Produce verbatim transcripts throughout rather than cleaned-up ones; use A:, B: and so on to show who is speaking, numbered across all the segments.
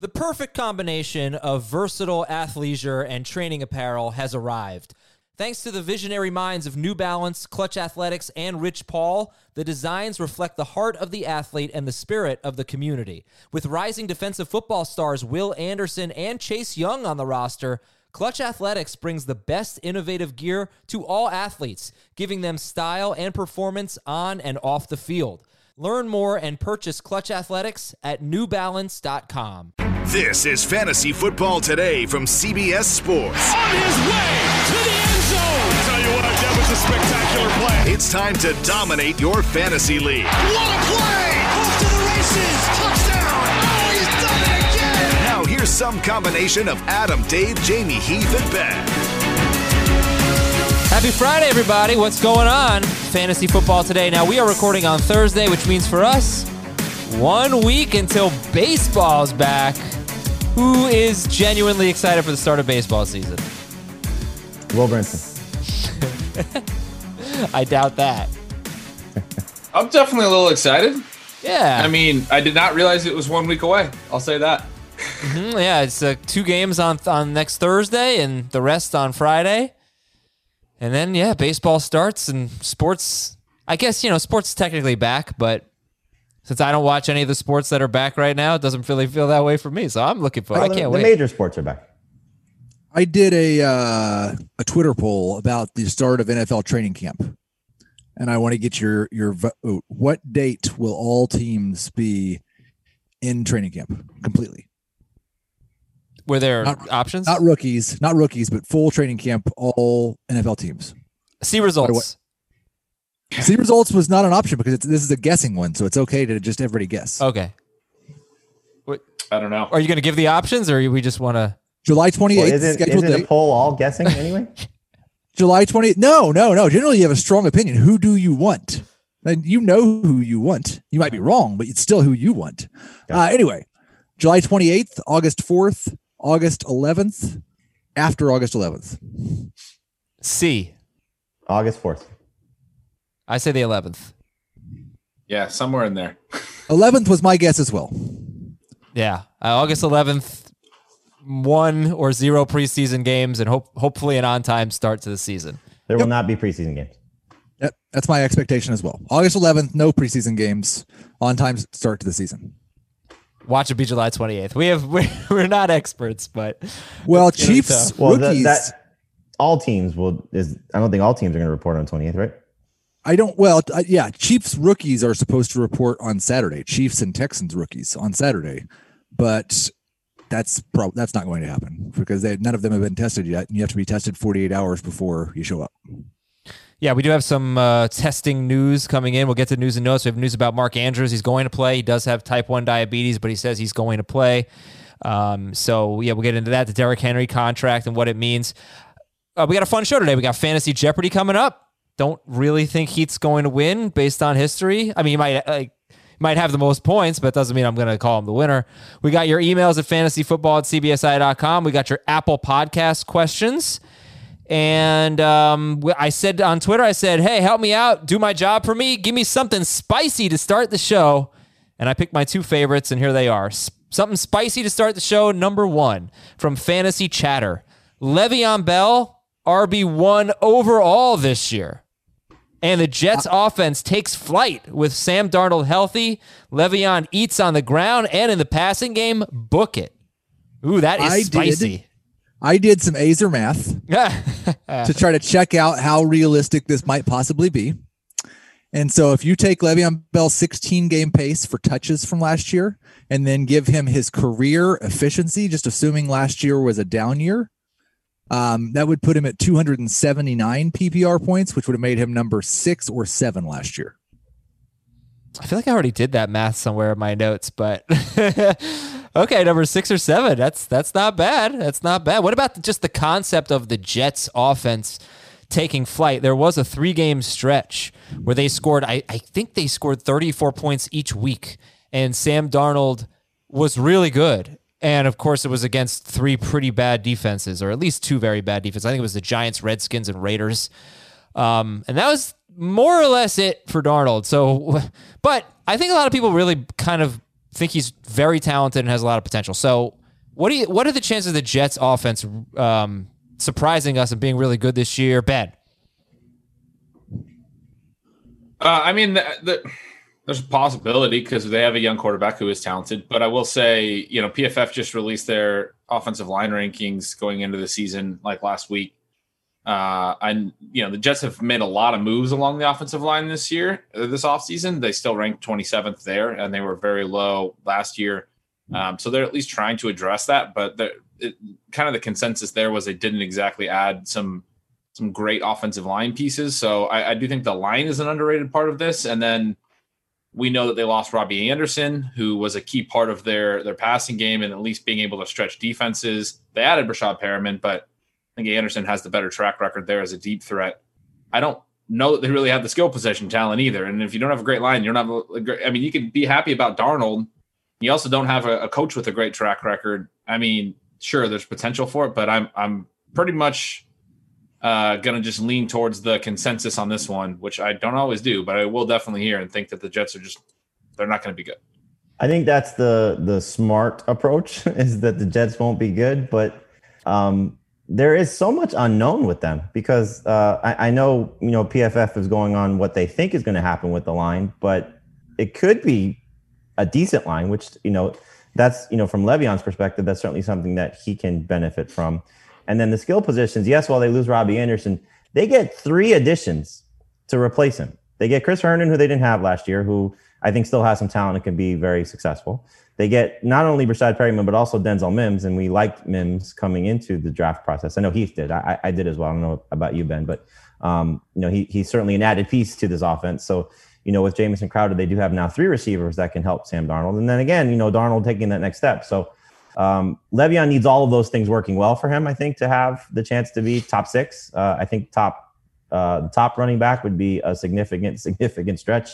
A: The perfect combination of versatile athleisure and training apparel has arrived. Thanks to the visionary minds of New Balance, Clutch Athletics, and Rich Paul, the designs reflect the heart of the athlete and the spirit of the community. With rising defensive football stars Will Anderson and Chase Young on the roster, Clutch Athletics brings the best innovative gear to all athletes, giving them style and performance on and off the field. Learn more and purchase Clutch Athletics at new balance dot com.
B: This is Fantasy Football Today from C B S Sports.
C: On his way to the end zone. I'll tell you what, that was a spectacular play.
B: It's time to dominate your fantasy league.
C: What a play! Off to the races. Touchdown. Oh, he's done it again.
B: Now here's some combination of Adam, Dave, Jamie, Heath, and Ben.
A: Happy Friday, everybody. What's going on? Fantasy Football Today. Now, we are recording on Thursday, which means for us, one week until baseball's back. Who is genuinely excited for the start of baseball season?
D: Will Brinson.
A: I doubt that.
E: I'm definitely a little excited.
A: Yeah.
E: I mean, I did not realize it was one week away. I'll say that.
A: Mm-hmm. Yeah, it's uh, two games on on next Thursday and the rest on Friday. And then, yeah, baseball starts and sports, I guess, you know, sports is technically back, but since I don't watch any of the sports that are back right now, it doesn't really feel that way for me. So I'm looking for it.
D: Well,
A: I can't
D: the,
A: wait.
D: The major sports are back.
F: I did a uh, a Twitter poll about the start of N F L training camp, and I want to get your your vote. What date will all teams be in training camp completely?
A: Were there
F: not,
A: options?
F: Not rookies, not rookies, but full training camp, all N F L teams.
A: See results.
F: See results was not an option because it's, this is a guessing one, so it's okay to just everybody guess.
A: Okay. What?
E: I don't know.
A: Are you going to give the options, or we just want to?
F: July twenty-eighth.
D: Well, isn't
F: scheduled
D: isn't a
F: date.
D: poll all guessing anyway?
F: July twentieth. No, no, no. Generally, you have a strong opinion. Who do you want? And you know who you want. You might be wrong, but it's still who you want. Uh, anyway, July twenty-eighth, August fourth, August eleventh, after August eleventh.
A: C.
D: August fourth.
A: I say the eleventh.
E: Yeah, somewhere in there.
F: eleventh was my guess as well.
A: Yeah, uh, August eleventh, one or zero preseason games, and hope hopefully an on-time start to the season.
D: There
F: Yep.
D: will not be preseason games.
F: Yep, that's my expectation as well. August eleventh, no preseason games, on-time start to the season.
A: Watch it be July twenty-eighth. We have we're, we're not experts, but
F: Well,
A: it's gonna be
F: Chiefs
A: tough.
D: Well, the,
F: rookies.
D: that all teams will is. I don't think all teams are going to report on twentieth, right?
F: I don't. Well, uh, yeah, Chiefs rookies are supposed to report on Saturday. Chiefs and Texans rookies on Saturday, but that's probably that's not going to happen because they, none of them have been tested yet, and you have to be tested forty-eight hours before you show up.
A: Yeah, we do have some uh, testing news coming in. We'll get to news and notes. We have news about Mark Andrews. He's going to play. He does have type one diabetes, but he says he's going to play. Um, so, yeah, we'll get into that, the Derrick Henry contract and what it means. Uh, we got a fun show today. We got Fantasy Jeopardy coming up. Don't really think Heath's going to win based on history. I mean, he might like might have the most points, but it doesn't mean I'm going to call him the winner. We got your emails at fantasyfootball at c b s i dot com. We got your Apple Podcast questions. And um, I said on Twitter, I said, hey, help me out. Do my job for me. Give me something spicy to start the show. And I picked my two favorites, and here they are. S- something spicy to start the show. Number one from Fantasy Chatter. Le'Veon Bell, R B one overall this year. And the Jets offense takes flight with Sam Darnold healthy. Le'Veon eats on the ground and in the passing game. Book it. Ooh, that is
F: I
A: spicy.
F: Did, I did some Azer math to try to check out how realistic this might possibly be. And so if you take Le'Veon Bell's sixteen game pace for touches from last year and then give him his career efficiency, just assuming last year was a down year, Um, that would put him at two hundred seventy-nine P P R points, which would have made him number six or seven last year.
A: I feel like I already did that math somewhere in my notes, but okay, number six or seven. That's that's not bad. That's not bad. What about just the concept of the Jets offense taking flight? There was a three-game stretch where they scored, I, I think they scored thirty-four points each week, and Sam Darnold was really good. And, of course, it was against three pretty bad defenses, or at least two very bad defenses. I think it was the Giants, Redskins, and Raiders. Um, and that was more or less it for Darnold. So, but I think a lot of people really kind of think he's very talented and has a lot of potential. So what do you, what are the chances of the Jets offense um, surprising us and being really good this year? Ben?
E: Uh, I mean, the, the, there's a possibility because they have a young quarterback who is talented. But I will say, you know, P F F just released their offensive line rankings going into the season like last week. Uh, and, you know, the Jets have made a lot of moves along the offensive line this year, uh, this offseason. They still ranked twenty-seventh there, and they were very low last year. Um, so they're at least trying to address that. But it, kind of the consensus there was they didn't exactly add some some great offensive line pieces. So I, I do think the line is an underrated part of this. And then we know that they lost Robbie Anderson, who was a key part of their, their passing game and at least being able to stretch defenses. They added Brashad Perriman, but I think Anderson has the better track record there as a deep threat. I don't know that they really have the skill position talent either. And if you don't have a great line, you're not a great, I mean, you can be happy about Darnold. You also don't have a, a coach with a great track record. I mean, sure, there's potential for it, but I'm I'm pretty much uh, going to just lean towards the consensus on this one, which I don't always do, but I will definitely hear and think that the Jets are just, they're not going to be good.
D: I think that's the the smart approach is that the Jets won't be good, but um, there is so much unknown with them because uh, I, I know, you know, P F F is going on what they think is going to happen with the line, but it could be a decent line, which, you know, that's, you know, from Le'Veon's perspective, that's certainly something that he can benefit from. And then the skill positions, yes, while they lose Robbie Anderson, they get three additions to replace him. They get Chris Herndon, who they didn't have last year, who I think still has some talent and can be very successful. They get not only Brashad Perriman, but also Denzel Mims, and we liked Mims coming into the draft process. I know Heath did. I, I did as well. I don't know about you, Ben, but um, you know, he he's certainly an added piece to this offense. So, you know, with Jamison Crowder, they do have now three receivers that can help Sam Darnold. And then again, you know, Darnold taking that next step. So um, Le'Veon needs all of those things working well for him, I think, to have the chance to be top six. Uh, I think top uh, the top running back would be a significant, significant stretch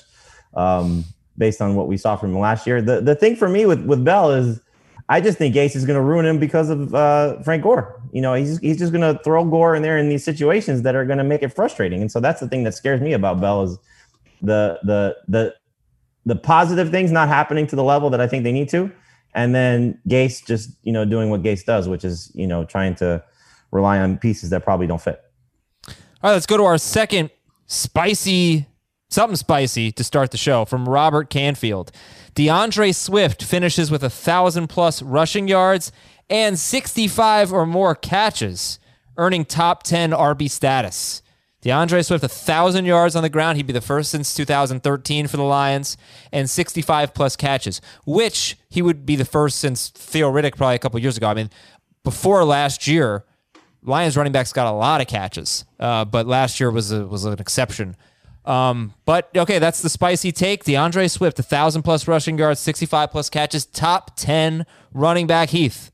D: um, based on what we saw from him last year. The the thing for me with, with Bell is I just think Gase is going to ruin him because of uh, Frank Gore. You know, he's, he's just going to throw Gore in there in these situations that are going to make it frustrating. And so that's the thing that scares me about Bell is the the the the positive things not happening to the level that I think they need to, and then Gase just, you know, doing what Gase does, which is, you know, trying to rely on pieces that probably don't fit.
A: All right, let's go to our second spicy, something spicy to start the show from Robert Canfield. DeAndre Swift finishes with a thousand plus rushing yards and sixty-five or more catches, earning top ten R B status. DeAndre Swift, one thousand yards on the ground. He'd be the first since two thousand thirteen for the Lions, and sixty-five plus catches, which he would be the first since Theo Riddick probably a couple years ago. I mean, before last year, Lions running backs got a lot of catches, uh, but last year was a, was an exception. Um, but, okay, that's the spicy take. DeAndre Swift, one thousand plus rushing yards, sixty-five plus catches, top ten running back. Heath.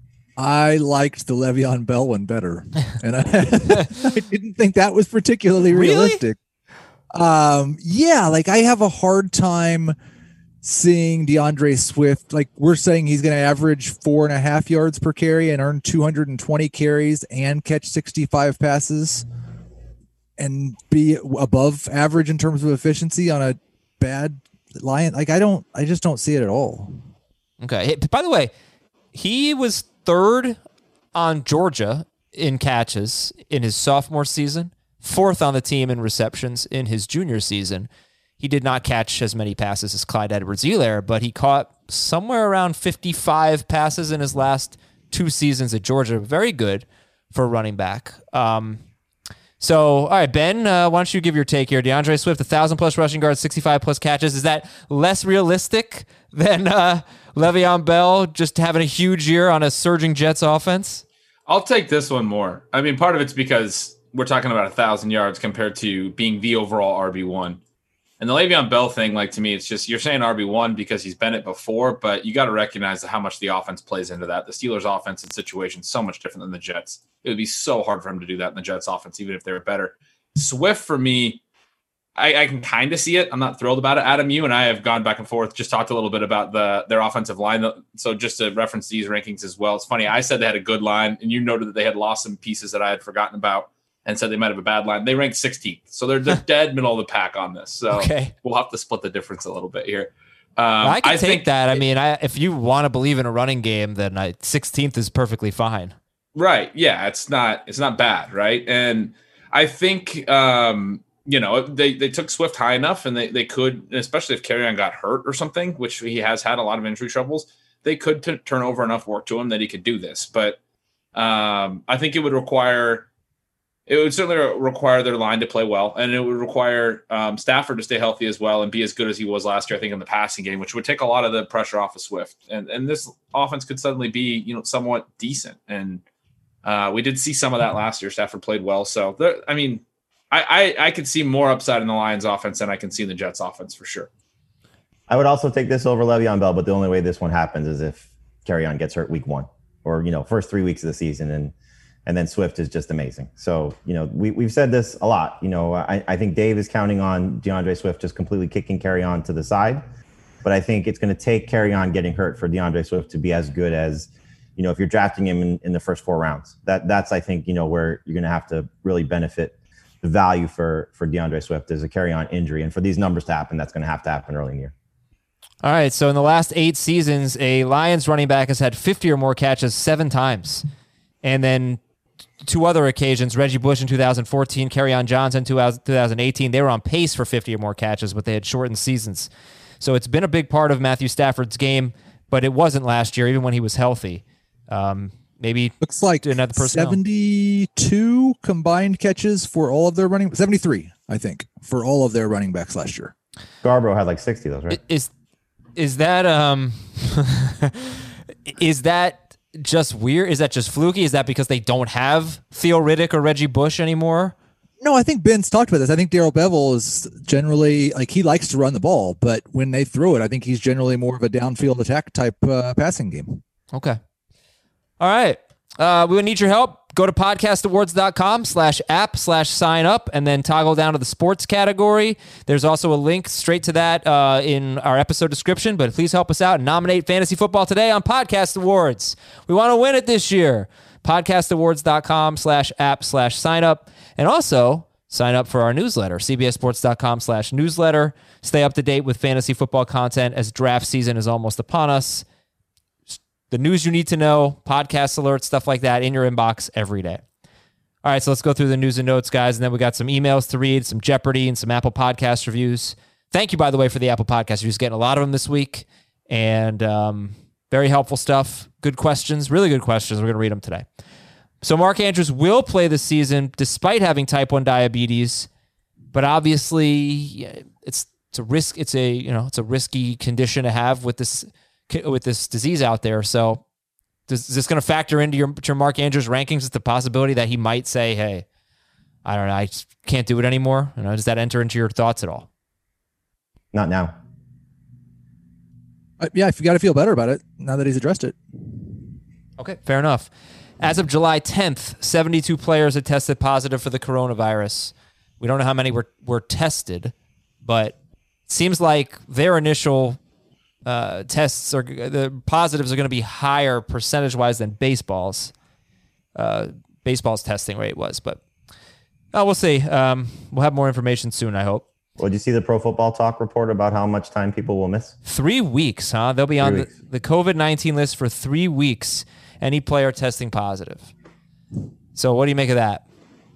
F: I liked the Le'Veon Bell one better, and I, I didn't think that was particularly realistic. Really? Um, yeah, like I have a hard time seeing DeAndre Swift. Like we're saying, he's going to average four and a half yards per carry and earn two hundred twenty carries and catch sixty-five passes and be above average in terms of efficiency on a bad Lion. Like I don't, I just don't see it at all.
A: Okay. Hey, by the way, he was third on Georgia in catches in his sophomore season, fourth on the team in receptions in his junior season. He did not catch as many passes as Clyde Edwards-Helaire, but he caught somewhere around fifty-five passes in his last two seasons at Georgia. Very good for a running back. Um, so, all right, Ben, uh, why don't you give your take here? DeAndre Swift, one thousand plus rushing yards, sixty-five plus catches. Is that less realistic than uh, Le'Veon Bell just having a huge year on a surging Jets offense?
E: I'll take this one more. I mean, part of it's because we're talking about a thousand yards compared to being the overall R B one. And the Le'Veon Bell thing, like to me, it's just, you're saying R B one because he's been it before, but you got to recognize how much the offense plays into that. The Steelers offense and situation is so much different than the Jets. It would be so hard for him to do that in the Jets offense, even if they were better. Swift, for me, I, I can kind of see it. I'm not thrilled about it. Adam, you and I have gone back and forth, just talked a little bit about the their offensive line. So just to reference these rankings as well, it's funny. I said they had a good line, and you noted that they had lost some pieces that I had forgotten about and said they might have a bad line. They ranked sixteenth. So they're, they're dead middle of the pack on this. So
A: okay.
E: We'll have to split the difference a little bit here. Um,
A: I can
E: I
A: take
E: think
A: that. I mean, I, if you want to believe in a running game, then I, sixteenth is perfectly fine.
E: Right. Yeah. It's not, it's not bad. Right. And I think, um, you know, they, they took Swift high enough and they, they could, especially if Kerryon got hurt or something, which he has had a lot of injury troubles, they could t- turn over enough work to him that he could do this. But um, I think it would require, it would certainly require their line to play well. And it would require um, Stafford to stay healthy as well and be as good as he was last year, I think, in the passing game, which would take a lot of the pressure off of Swift. And, and this offense could suddenly be, you know, somewhat decent. And uh, we did see some of that last year. Stafford played well. So, there, I mean, I, I, I could see more upside in the Lions offense than I can see in the Jets offense for sure.
D: I would also take this over Le'Veon Bell, but the only way this one happens is if Kerryon gets hurt week one or, you know, first three weeks of the season. And, and then Swift is just amazing. So, you know, we, we've said this a lot. You know, I, I think Dave is counting on DeAndre Swift just completely kicking Kerryon to the side. But I think it's going to take Kerryon getting hurt for DeAndre Swift to be as good as, you know, if you're drafting him in, in the first four rounds. That That's, I think, you know, where you're going to have to really benefit the value for, for DeAndre Swift is a Kerryon injury. And for these numbers to happen, that's going to have to happen early in the year.
A: All right, so in the last eight seasons, a Lions running back has had fifty or more catches seven times. And then two other occasions, Reggie Bush in two thousand fourteen, Kerryon Johnson in two thousand eighteen, they were on pace for fifty or more catches, but they had shortened seasons. So it's been a big part of Matthew Stafford's game, but it wasn't last year, even when he was healthy. Um, maybe
F: looks like
A: another personnel.
F: seventy-two combined catches for all of their running, seventy-three, I think, for all of their running backs last year.
D: Scarborough had like sixty of those, right?
A: Is is that um is that just weird? Is that just fluky? Is that because they don't have Theo Riddick or Reggie Bush anymore?
F: No, I think Ben's talked about this. I think Darrell Bevell is generally like he likes to run the ball, but when they throw it, I think he's generally more of a downfield attack type uh, passing game.
A: Okay. All right. Uh, we would need your help. Go to podcastawards.com slash app slash sign up and then toggle down to the sports category. There's also a link straight to that uh, in our episode description, but please help us out and nominate Fantasy Football Today on Podcast Awards. We want to win it this year. podcastawards.com slash app slash sign up. And also sign up for our newsletter, cbssports.com slash newsletter. Stay up to date with fantasy football content as draft season is almost upon us. The news you need to know, podcast alerts, stuff like that in your inbox every day. All right, so let's go through the news and notes, guys, and then we got some emails to read, some Jeopardy, and some Apple Podcast reviews. Thank you, by the way, for the Apple Podcast reviews. Getting a lot of them this week, and um, very helpful stuff. Good questions, really good questions. We're going to read them today. So Mark Andrews will play this season despite having type one diabetes, but obviously it's it's a risk. It's a you know it's a risky condition to have with this. with this disease out there. So does, is this going to factor into your, your Mark Andrews rankings? Is the possibility that he might say, hey, I don't know, I just can't do it anymore? You know, does that enter into your thoughts at all?
D: Not now.
F: Uh, yeah, if you got to feel better about it now that he's addressed it.
A: Okay, fair enough. As of July tenth, seventy-two players had tested positive for the coronavirus. We don't know how many were, were tested, but it seems like their initial Uh, tests are the positives are going to be higher percentage wise than baseball's. Uh, baseball's testing rate was, but oh, we'll see. Um, we'll have more information soon, I hope.
D: Well, did you see the Pro Football Talk report about how much time people will miss?
A: Three weeks, huh? They'll be on the, the COVID nineteen list for three weeks. Any player testing positive. So, what do you make of that?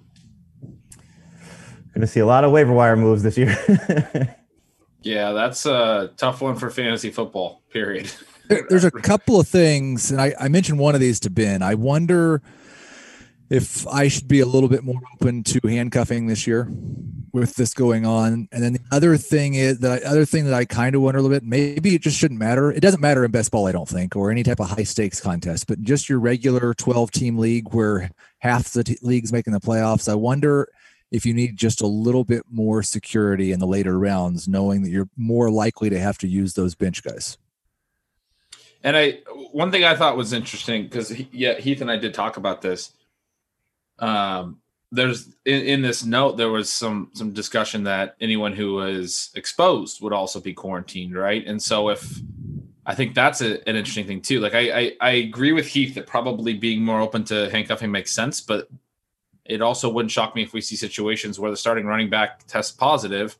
D: Going to see a lot of waiver wire moves this year.
E: Yeah, that's a tough one for fantasy football, period.
F: There's a couple of things, and I, I mentioned one of these to Ben. I wonder if I should be a little bit more open to handcuffing this year with this going on. And then the other thing is that I, other thing that I kind of wonder a little bit, maybe it just shouldn't matter. It doesn't matter in best ball, I don't think, or any type of high stakes contest, but just your regular twelve team league where half the t- league's making the playoffs. I wonder if you need just a little bit more security in the later rounds, knowing that you're more likely to have to use those bench guys.
E: And I, one thing I thought was interesting, because yeah, Heath and I did talk about this. Um, there's in, in this note, there was some, some discussion that anyone who was exposed would also be quarantined. Right. And so if, I think that's a, an interesting thing too. Like I, I, I agree with Heath that probably being more open to handcuffing makes sense, but it also wouldn't shock me if we see situations where the starting running back tests positive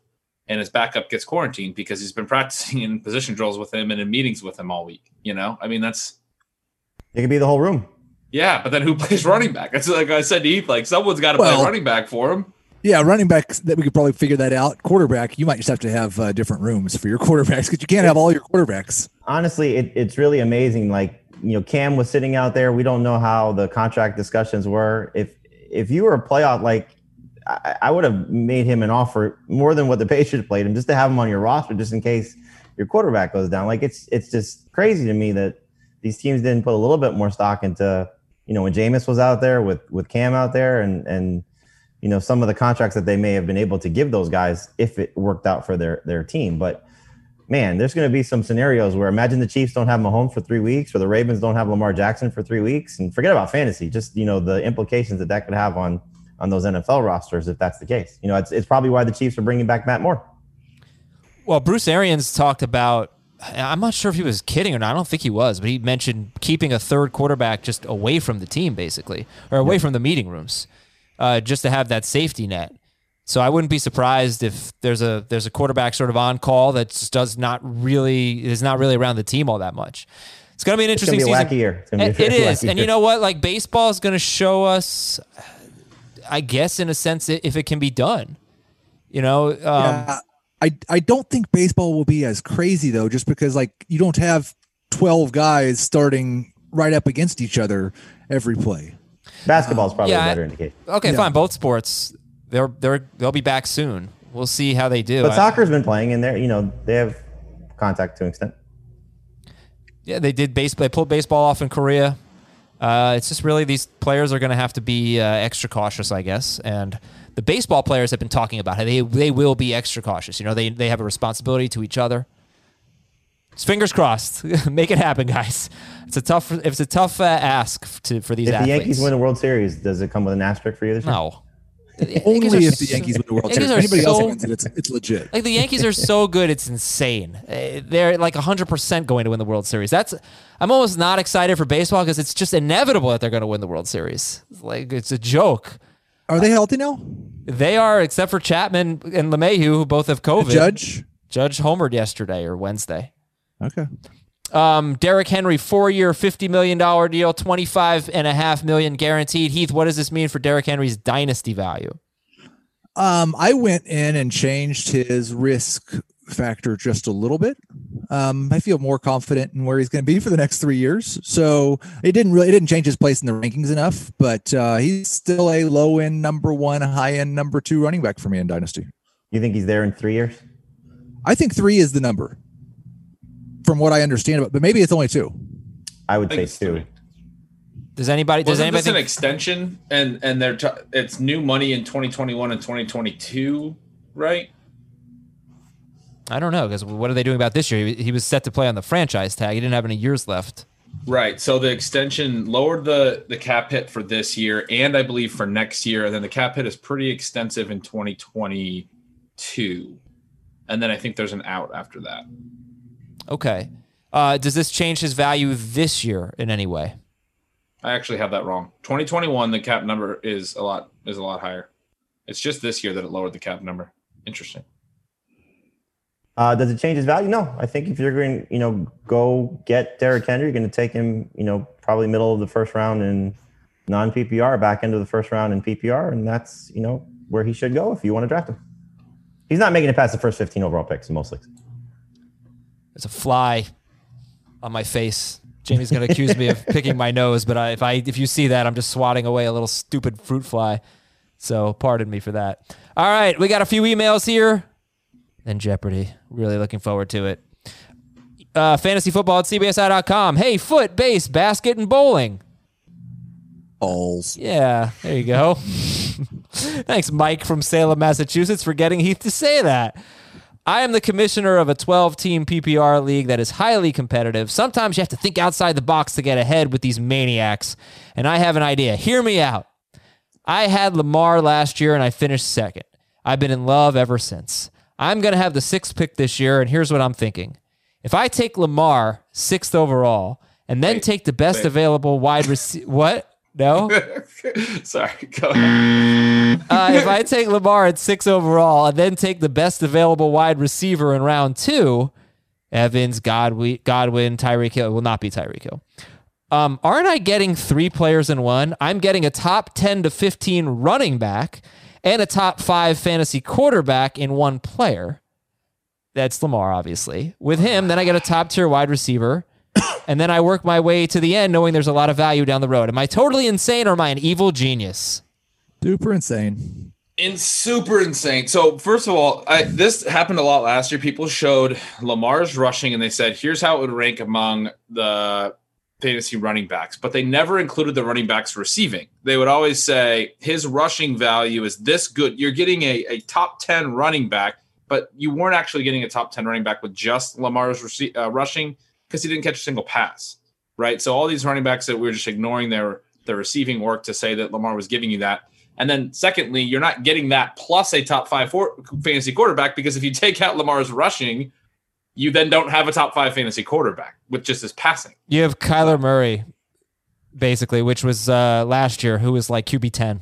E: and his backup gets quarantined because he's been practicing in position drills with him and in meetings with him all week. You know, I mean, that's
D: it could be the whole room.
E: Yeah, but then who plays running back? It's like I said to Heath, like someone's got to
F: Well,
E: play running back for him.
F: Yeah, running back, that we could probably figure that out. Quarterback, you might just have to have uh, different rooms for your quarterbacks because you can't have all your quarterbacks.
D: Honestly, it, it's really amazing. Like, you know, Cam was sitting out there. We don't know how the contract discussions were. If if you were a playoff, like, I, I would have made him an offer more than what the Patriots played him, just to have him on your roster, just in case your quarterback goes down. Like, it's it's just crazy to me that these teams didn't put a little bit more stock into, you know, when Jameis was out there with with Cam out there, and and you know, some of the contracts that they may have been able to give those guys if it worked out for their their team. But man, there's going to be some scenarios where imagine the Chiefs don't have Mahomes for three weeks, or the Ravens don't have Lamar Jackson for three weeks, and forget about fantasy. Just, you know, the implications that that could have on on those N F L rosters if that's the case. You know, it's it's probably why the Chiefs are bringing back Matt Moore.
A: Well, Bruce Arians talked about, I'm not sure if he was kidding or not. I don't think he was, but he mentioned keeping a third quarterback just away from the team, basically, or away yeah. from the meeting rooms, uh, just to have that safety net. So I wouldn't be surprised if there's a there's a quarterback sort of on call that just does not really is not really around the team all that much. It's going to be an interesting
D: it's gonna
A: season.
D: be a wacky year. It's gonna be a
A: it is,
D: wacky
A: and
D: year.
A: you know what? Like, baseball is going to show us, I guess, in a sense, if it can be done. You know, um,
F: yeah, I I don't think baseball will be as crazy though, just because like you don't have twelve guys starting right up against each other every play.
D: Basketball is probably
A: yeah,
D: a better indicator.
A: Okay,
F: Yeah.
A: fine. Both sports, they're they're they'll be back soon. We'll see how they do.
D: But
A: I-
D: soccer's been playing, and they're, you know, they have contact to an extent.
A: Yeah, they did baseball. They pulled baseball off in Korea. Uh, it's just really these players are going to have to be uh, extra cautious, I guess. And the baseball players have been talking about how they they will be extra cautious. You know, they they have a responsibility to each other. Just fingers crossed. Make it happen, guys. It's a tough. It's a tough uh, ask to for these
D: If
A: athletes.
D: the Yankees win the World Series, does it come with an asterisk for you this year?
A: no.
F: Only
A: Yankees are
F: if the
A: so-
F: Yankees win the World
A: Yankees
F: Series.
A: are
F: If anybody else
A: so-
F: wins it, it's, it's legit.
A: Like, the Yankees are so good, it's insane. Uh, They're like one hundred percent going to win the World Series. That's I'm almost not excited for baseball because it's just inevitable that they're going to win the World Series. Like, it's a joke.
F: Are they healthy now?
A: They are, except for Chapman and LeMahieu, who both have COVID.
F: Judge?
A: Judge homered yesterday or Wednesday.
F: Okay.
A: Um, Derrick Henry, four-year, fifty million dollars deal, twenty-five and a half million guaranteed. Heath, what does this mean for Derrick Henry's dynasty value?
F: Um, I went in and changed his risk factor just a little bit. Um, I feel more confident in where he's going to be for the next three years. So it didn't really, it didn't change his place in the rankings enough, but uh, he's still a low end number one, high end number two running back for me in Dynasty.
D: You think he's there in three years?
F: I think three is the number from what I understand about, but maybe it's only two.
D: I would
E: I think
D: say
E: it's
D: two.
E: three.
A: Does anybody? Does
E: Wasn't
A: anybody
E: this an
A: think?
E: extension? And and they're t- it's new money in twenty twenty-one and twenty twenty-two, right?
A: I don't know, because what are they doing about this year? He, he was set to play on the franchise tag. He didn't have any years left.
E: Right. So the extension lowered the the cap hit for this year, and I believe for next year. And then the cap hit is pretty extensive in twenty twenty-two, and then I think there's an out after that.
A: Okay. Uh, does this change his value this year in any way?
E: I actually have that wrong. twenty twenty-one, the cap number is a lot is a lot higher. It's just this year that it lowered the cap number. Interesting.
D: Uh, does it change his value? No. I think if you're going to, you know, go get Derrick Henry, you're going to take him, you know, probably middle of the first round in non-P P R, back end of the first round in P P R, and that's, you know, where he should go if you want to draft him. He's not making it past the first fifteen overall picks in most leagues.
A: There's a fly on my face. Jamie's going to accuse me of picking my nose, but I, if I if you see that, I'm just swatting away a little stupid fruit fly. So pardon me for that. All right, we got a few emails here. Then Jeopardy. Really looking forward to it. Uh, fantasy football at C B S I dot com. Hey, foot, base, basket, and bowling.
F: Balls.
A: Yeah, there you go. Thanks, Mike from Salem, Massachusetts, for getting Heath to say that. I am the commissioner of a twelve-team P P R league that is highly competitive. Sometimes you have to think outside the box to get ahead with these maniacs, and I have an idea. Hear me out. I had Lamar last year, and I finished second. I've been in love ever since. I'm going to have the sixth pick this year, and here's what I'm thinking. If I take Lamar, sixth overall, and then
E: Wait,
A: take the best
E: wait.
A: available wide receiver... What? No?
E: Sorry, go ahead.
A: Uh, if I take Lamar at six overall and then take the best available wide receiver in round two, Evans, Godwin, Godwin, Tyreek Hill, it will not be Tyreek Hill. Um, aren't I getting three players in one? I'm getting a top ten to fifteen running back and a top five fantasy quarterback in one player. That's Lamar, obviously. With him, then I get a top tier wide receiver. And then I work my way to the end knowing there's a lot of value down the road. Am I totally insane or am I an evil genius?
F: Super insane.
E: In super insane. So first of all, I, this happened a lot last year. People showed Lamar's rushing and they said, here's how it would rank among the fantasy running backs. But they never included the running backs receiving. They would always say his rushing value is this good. You're getting a, a top ten running back, but you weren't actually getting a top ten running back with just Lamar's rece- uh, rushing, because he didn't catch a single pass, right? So all these running backs that we were just ignoring their, their receiving work to say that Lamar was giving you that. And then secondly, you're not getting that plus a top five for, fantasy quarterback, because if you take out Lamar's rushing, you then don't have a top five fantasy quarterback with just his passing.
A: You have Kyler Murray, basically, which was uh, last year, who was like Q B ten.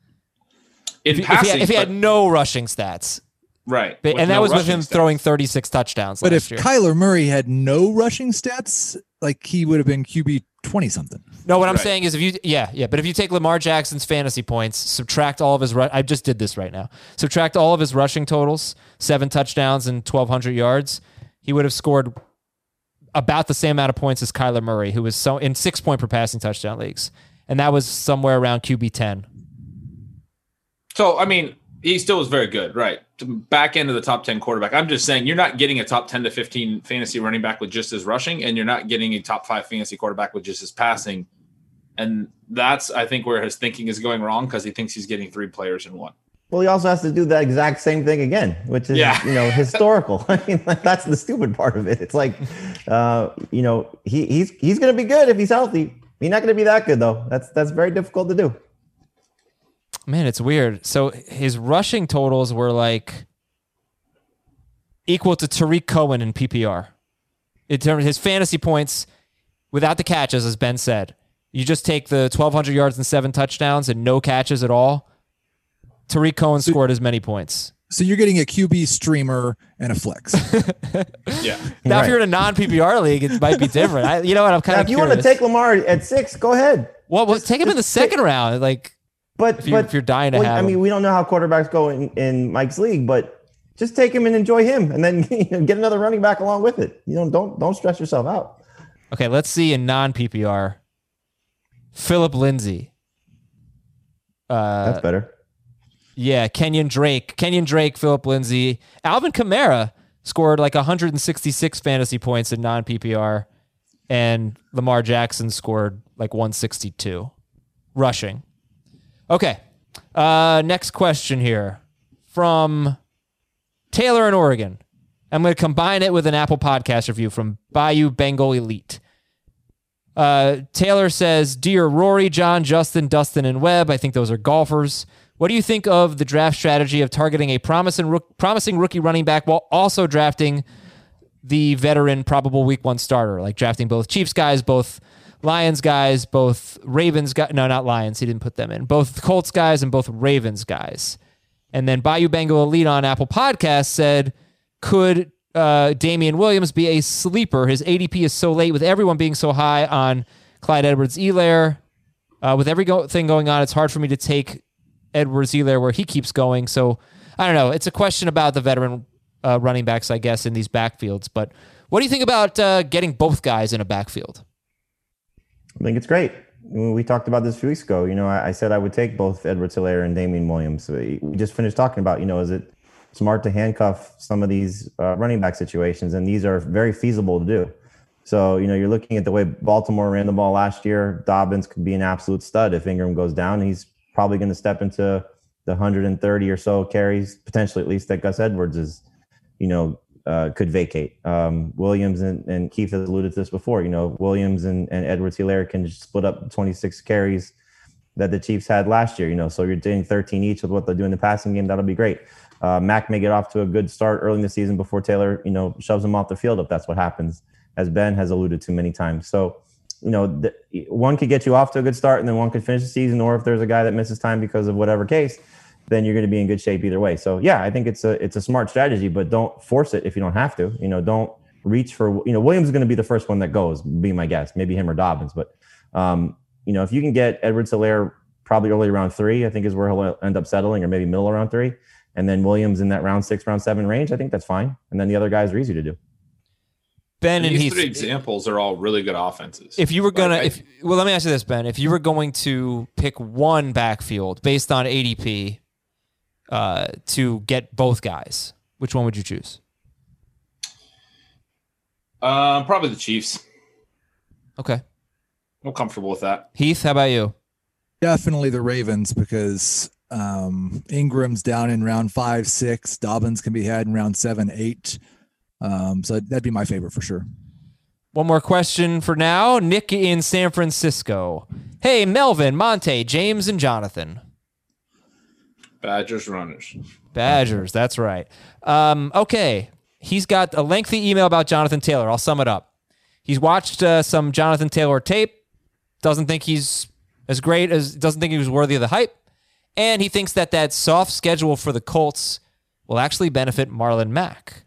E: In
A: if,
E: passing,
A: if, he had, if he had
E: but,
A: no rushing stats.
E: Right.
A: But, and that
E: no
A: was with him
E: stats.
A: throwing thirty-six touchdowns
F: But
A: last
F: if
A: year.
F: Kyler Murray had no rushing stats, like he would have been Q B twenty something.
A: No, what I'm
E: Right.
A: saying is if you, yeah, yeah, but if you take Lamar Jackson's fantasy points, subtract all of his, ru- I just did this right now, subtract all of his rushing totals, seven touchdowns and twelve hundred yards, he would have scored about the same amount of points as Kyler Murray, who was so in six point per passing touchdown leagues. And that was somewhere around Q B ten.
E: So, I mean, he still was very good, right? Back end of the top ten quarterback. I'm just saying you're not getting a top ten to fifteen fantasy running back with just his rushing, and you're not getting a top five fantasy quarterback with just his passing. And that's, I think, where his thinking is going wrong, because he thinks he's getting three players in one.
D: Well, he also has to do the exact same thing again, which is,
E: Yeah.
D: you know, historical. I mean, like, that's the stupid part of it. It's like, uh, you know, he he's he's going to be good if he's healthy. He's not going to be that good, though. That's that's very difficult to do.
A: Man, it's weird. So his rushing totals were like equal to Tariq Cohen in P P R. In terms of his fantasy points without the catches, as Ben said. You just take the twelve hundred yards and seven touchdowns and no catches at all. Tariq Cohen scored as many points.
F: So you're getting a Q B streamer and a flex.
E: Yeah.
A: Now,
D: Right.
A: if you're in a non-P P R league, it might be different. I, you know what? I'm kind
D: Now,
A: of
D: if you
A: curious.
D: want to take Lamar at six, go ahead.
A: well, well, take him in the second round. Like,
D: But
A: if, you,
D: but
A: if you're dying to
D: well,
A: have
D: I mean,
A: him.
D: we don't know how quarterbacks go in, in Mike's league, but just take him and enjoy him, and then you know, get another running back along with it. You know, don't don't stress yourself out.
A: Okay, let's see in non-P P R. Philip Lindsay. Uh,
D: That's better.
A: Yeah, Kenyon Drake. Kenyon Drake, Philip Lindsay. Alvin Kamara scored like one hundred sixty-six fantasy points in non-P P R, and Lamar Jackson scored like one sixty-two rushing. Okay, uh, next question here from Taylor in Oregon. I'm going to combine it with an Apple Podcast review from Bayou Bengal Elite. Uh, Taylor says, Dear Rory, John, Justin, Dustin, and Webb, I think those are golfers. What do you think of the draft strategy of targeting a promising, rook, promising rookie running back while also drafting the veteran probable week one starter, like drafting both Chiefs guys, both Lions guys, both Ravens guys? No, not Lions. He didn't put them in. Both Colts guys and both Ravens guys. And then Bayou Bengal Elite on Apple Podcasts said, could uh, Damian Williams be a sleeper? His A D P is so late with everyone being so high on Clyde Edwards-Helaire. Uh, with everything going on, it's hard for me to take Edwards-Helaire where he keeps going. So I don't know. It's a question about the veteran uh, running backs, I guess, in these backfields. But what do you think about uh, getting both guys in a backfield?
D: I think it's great. We talked about this a few weeks ago. You know, I, I said I would take both Edwards-Helaire and Damian Williams. We just finished talking about, you know, is it smart to handcuff some of these uh, running back situations? And these are very feasible to do. So, you know, you're looking at the way Baltimore ran the ball last year. Dobbins could be an absolute stud. If Ingram goes down, he's probably going to step into the one hundred thirty or so carries, potentially at least, that Gus Edwards is, you know, uh, could vacate. Um, Williams and, and Keith has alluded to this before. You know, Williams and, and Edwards-Helaire can just split up twenty-six carries that the Chiefs had last year. You know, so you're doing thirteen each with what they do in the passing game. That'll be great. Uh, Mac may get off to a good start early in the season before Taylor, you know, shoves him off the field if that's what happens, as Ben has alluded to many times. So you know, the, one could get you off to a good start and then one could finish the season, or if there's a guy that misses time because of whatever case, then you're going to be in good shape either way. So yeah, I think it's a it's a smart strategy, but don't force it if you don't have to. You know, don't reach for, you know, Williams is going to be the first one that goes, be my guess, maybe him or Dobbins. But, um, you know, if you can get Edwards-Helaire probably early round three, I think is where he'll end up settling, or maybe middle around three. And then Williams in that round six, round seven range, I think that's fine. And then the other guys are easy to do.
A: Ben and
E: these
A: Heath,
E: three examples are all really good offenses.
A: If you were going
E: Like,
A: to, if well, let me ask you this, Ben. If you were going to pick one backfield based on A D P uh, to get both guys, which one would you choose?
E: Uh, probably the Chiefs.
A: Okay.
E: I'm comfortable with that.
A: Heath, how about you?
F: Definitely the Ravens, because um, Ingram's down in round five, six. Dobbins can be had in round seven, eight. Um, so that'd be my favorite for sure.
A: One more question for now. Nick in San Francisco. Hey, Melvin, Monte, James, and Jonathan.
E: Badgers runners.
A: Badgers, that's right. Um, okay. He's got a lengthy email about Jonathan Taylor. I'll sum it up. He's watched uh, some Jonathan Taylor tape. Doesn't think he's as great as, doesn't think he was worthy of the hype. And he thinks that that soft schedule for the Colts will actually benefit Marlon Mack.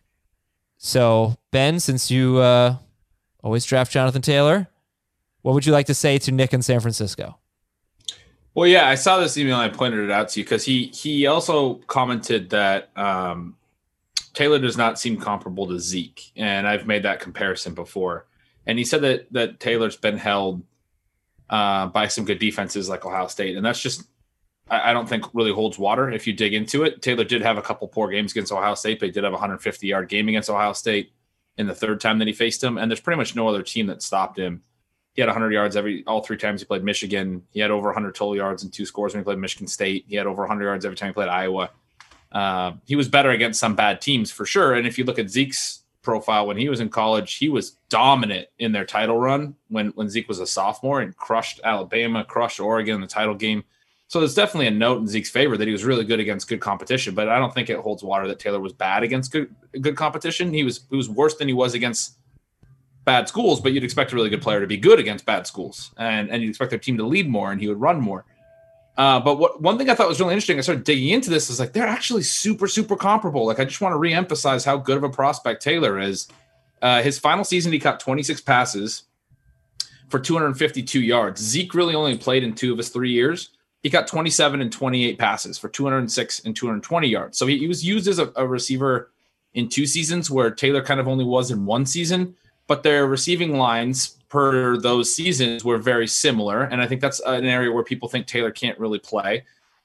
A: So, Ben, since you uh, always draft Jonathan Taylor, what would you like to say to Nick in San Francisco?
E: Well, yeah, I saw this email and I pointed it out to you because he he also commented that um, Taylor does not seem comparable to Zeke, and I've made that comparison before. And he said that that Taylor's been held uh, by some good defenses like Ohio State, and that's just I, I don't think really holds water if you dig into it. Taylor did have a couple poor games against Ohio State, but he did have a one hundred fifty yard game against Ohio State in the third time that he faced him, and there's pretty much no other team that stopped him. He had one hundred yards every all three times he played Michigan. He had over one hundred total yards and two scores when he played Michigan State. He had over one hundred yards every time he played Iowa. Uh, he was better against some bad teams for sure. And if you look at Zeke's profile when he was in college, he was dominant in their title run when, when Zeke was a sophomore and crushed Alabama, crushed Oregon in the title game. So there's definitely a note in Zeke's favor that he was really good against good competition, but I don't think it holds water that Taylor was bad against good good competition. He was he was worse than he was against bad schools, but you'd expect a really good player to be good against bad schools, and, and you'd expect their team to lead more, and he would run more. Uh, but what one thing I thought was really interesting, I started digging into this, is like they're actually super, super comparable. Like I just want to reemphasize how good of a prospect Taylor is. Uh, his final season, he caught twenty-six passes for two hundred fifty-two yards. Zeke really only played in two of his three years. He got twenty-seven and twenty-eight passes for two hundred six and two hundred twenty yards. So he, he was used as a, a receiver in two seasons where Taylor kind of only was in one season, but their receiving lines per those seasons were very similar. And I think that's an area where people think Taylor can't really play.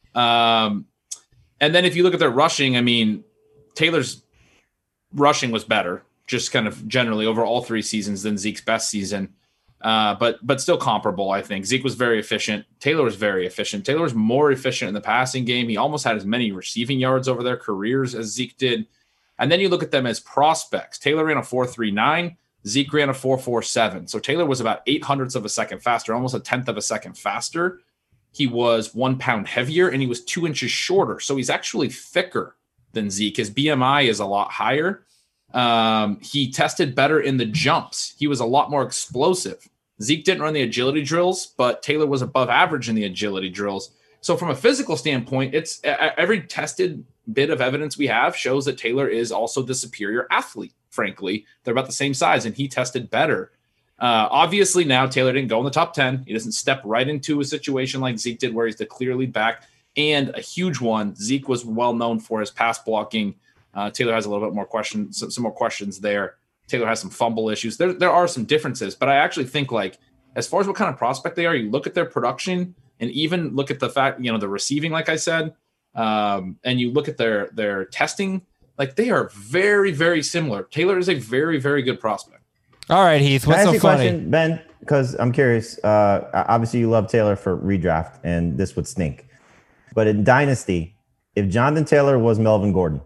E: Um, and then if you look at their rushing, I mean, Taylor's rushing was better, just kind of generally over all three seasons than Zeke's best season. Uh, but but still comparable, I think. Zeke was very efficient. Taylor was very efficient. Taylor was more efficient in the passing game. He almost had as many receiving yards over their careers as Zeke did. And then you look at them as prospects. Taylor ran a four three nine. Zeke ran a four four seven. So Taylor was about eight hundredths of a second faster, almost a tenth of a second faster. He was one pound heavier, and he was two inches shorter. So he's actually thicker than Zeke. His B M I is a lot higher. Um, he tested better in the jumps. He was a lot more explosive. Zeke didn't run the agility drills, but Taylor was above average in the agility drills. So from a physical standpoint, it's every tested bit of evidence we have shows that Taylor is also the superior athlete. Frankly, they're about the same size, and he tested better. Uh, obviously, now Taylor didn't go in the top ten. He doesn't step right into a situation like Zeke did, where he's the clear lead back. And a huge one, Zeke was well known for his pass blocking. Uh, Taylor has a little bit more questions, some, some more questions there. Taylor has some fumble issues. There, there are some differences, but I actually think, like, as far as what kind of prospect they are, you look at their production and even look at the fact, you know, the receiving, like I said, um, and you look at their their testing, like they are very, very similar. Taylor is a very, very good prospect.
A: All right, Heath, what's
D: Can I ask
A: so
D: you a
A: funny?
D: question, Ben? Because I'm curious. Uh, obviously, you love Taylor for redraft, and this would stink. But in Dynasty, if Jonathan Taylor was Melvin Gordon,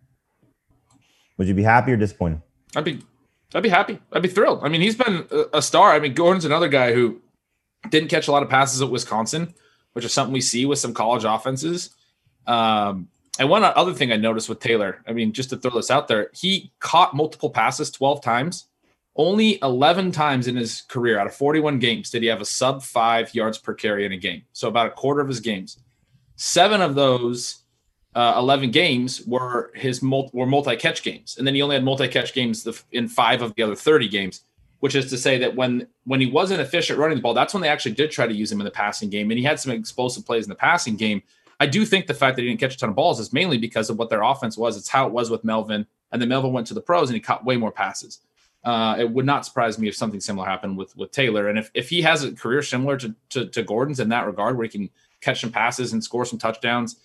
D: would you be happy or disappointed?
E: I'd be, I'd be happy. I'd be thrilled. I mean, he's been a, a star. I mean, Gordon's another guy who didn't catch a lot of passes at Wisconsin, which is something we see with some college offenses. Um, and one other thing I noticed with Taylor, I mean, just to throw this out there, he caught multiple passes twelve times only eleven times in his career out of forty-one games did he have a sub five yards per carry in a game. So about a quarter of his games. Seven of those uh, eleven games were his multi, were multi-catch games. And then he only had multi-catch games in five of the other thirty games, which is to say that when, when he wasn't efficient running the ball, that's when they actually did try to use him in the passing game. And he had some explosive plays in the passing game. I do think the fact that he didn't catch a ton of balls is mainly because of what their offense was. It's how it was with Melvin. And then Melvin went to the pros and he caught way more passes. Uh, it would not surprise me if something similar happened with, with Taylor. And if, if he has a career similar to, to, to Gordon's in that regard, where he can catch some passes and score some touchdowns,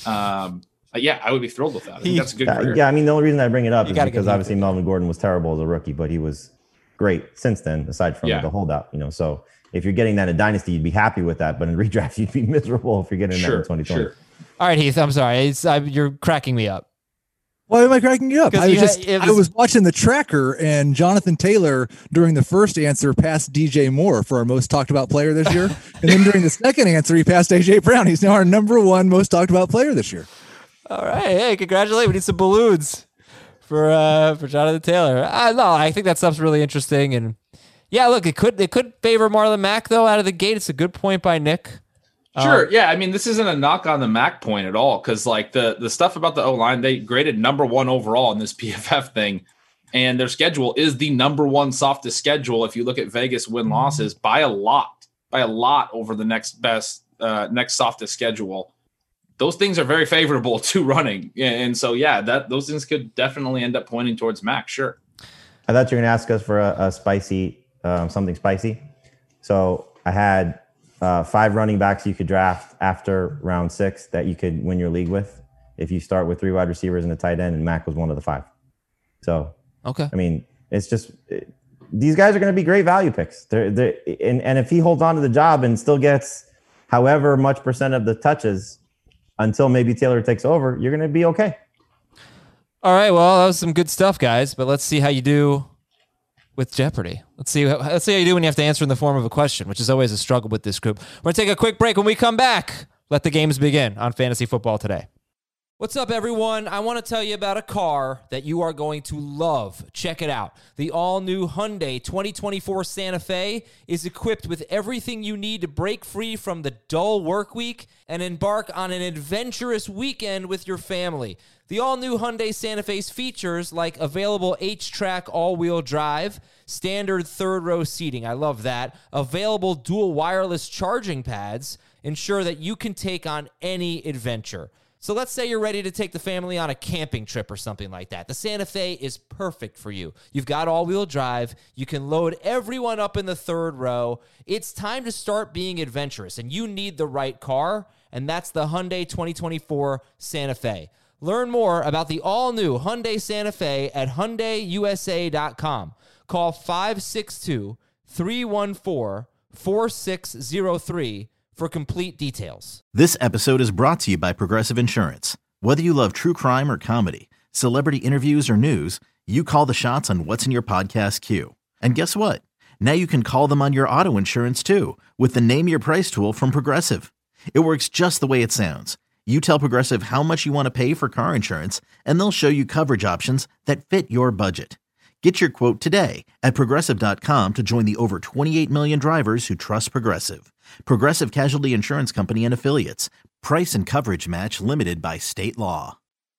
E: um, yeah, I would be thrilled with that. I think that's a good career.
D: Yeah, I mean, the only reason I bring it up is because obviously Melvin Gordon was terrible as a rookie, but he was great since then, aside from yeah. the holdout, you know. So if you're getting that in Dynasty, you'd be happy with that. But in redraft, you'd be miserable if you're getting
E: sure,
D: that in twenty twenty.
E: Sure.
A: All right, Heath, I'm sorry. It's, I, you're cracking me up.
F: Why am I cracking you up? I was
A: had,
F: just
A: was,
F: I was watching the tracker, and Jonathan Taylor during the first answer passed D J Moore for our most talked about player this year, and then during the second answer he passed A J Brown. He's now our number one most talked about player this year.
A: All right, hey, congratulations! We need some balloons for uh, for Jonathan Taylor. I no, I think that stuff's really interesting, and yeah, look, it could it could favor Marlon Mack though out of the gate. It's a good point by Nick.
E: Sure.
A: Um,
E: yeah. I mean, this isn't a knock on the Mac point at all. Cause like the, the stuff about the O-line, they graded number one overall in this P F F thing. And their schedule is the number one softest schedule. If you look at Vegas win losses by a lot, by a lot over the next best, uh, next softest schedule. Those things are very favorable to running. And so, yeah, that those things could definitely end up pointing towards Mac. Sure.
D: I thought you were going to ask us for a, a spicy, um, something spicy. So I had, Uh, five running backs you could draft after round six that you could win your league with if you start with three wide receivers and a tight end, and Mac was one of the five. So,
A: okay.
D: I mean, it's just it, these guys are going to be great value picks. They're, they're, and, and if he holds on to the job and still gets however much percent of the touches until maybe Taylor takes over, you're going to be okay.
A: All right. Well, that was some good stuff, guys. But let's see how you do with Jeopardy. Let's see, let's see how you do when you have to answer in the form of a question, which is always a struggle with this group. We're going to take a quick break. When we come back, let the games begin on Fantasy Football Today. What's up, everyone? I want to tell you about a car that you are going to love. Check it out. The all-new Hyundai twenty twenty-four Santa Fe is equipped with everything you need to break free from the dull work week and embark on an adventurous weekend with your family. The all-new Hyundai Santa Fe's features like available H-Track all-wheel drive, standard third-row seating, I love that, available dual wireless charging pads, ensure that you can take on any adventure. So let's say you're ready to take the family on a camping trip or something like that. The Santa Fe is perfect for you. You've got all-wheel drive. You can load everyone up in the third row. It's time to start being adventurous, and you need the right car, and that's the Hyundai twenty twenty-four Santa Fe. Learn more about the all-new Hyundai Santa Fe at Hyundai U S A dot com. Call five six two, three one four, four six zero three for complete details.
G: This episode is brought to you by Progressive Insurance. Whether you love true crime or comedy, celebrity interviews or news, you call the shots on what's in your podcast queue. And guess what? Now you can call them on your auto insurance too with the Name Your Price tool from Progressive. It works just the way it sounds. You tell Progressive how much you want to pay for car insurance, and they'll show you coverage options that fit your budget. Get your quote today at Progressive dot com to join the over twenty-eight million drivers who trust Progressive. Progressive Casualty Insurance Company and Affiliates. Price and coverage match limited by state law.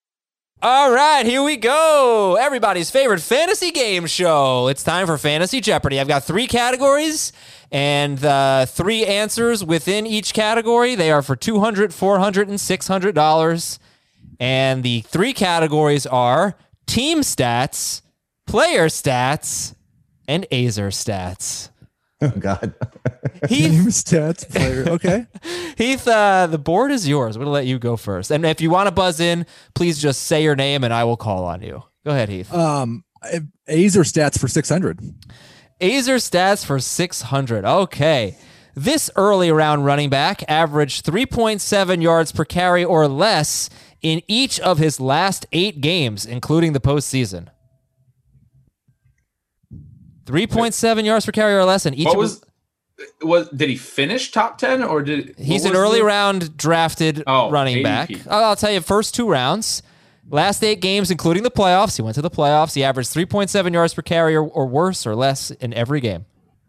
A: All right, here we go. Everybody's favorite fantasy game show. It's time for Fantasy Jeopardy. I've got three categories and uh, three answers within each category. They are for two hundred dollars, four hundred dollars, and six hundred dollars. And the three categories are team stats, player stats, and Azer stats.
D: Oh, God.
A: Heath,
F: team stats, player. Okay.
A: Heath, uh, the board is yours. I'm going to let you go first. And if you want to buzz in, please just say your name and I will call on you. Go ahead, Heath.
F: Um, Azer stats for six hundred.
A: Azer stats for six hundred. Okay. This early round running back averaged three point seven yards per carry or less in each of his last eight games, including the postseason. three point seven yards per carry or less in each
E: what
A: of
E: was, was did he finish top ten or did
A: he's an early
E: the,
A: round drafted
E: oh,
A: running
E: A D P.
A: back. I'll tell you, first two rounds, Last eight games, including the playoffs, he went to the playoffs. He averaged three point seven yards per carry or, or worse or less in every game.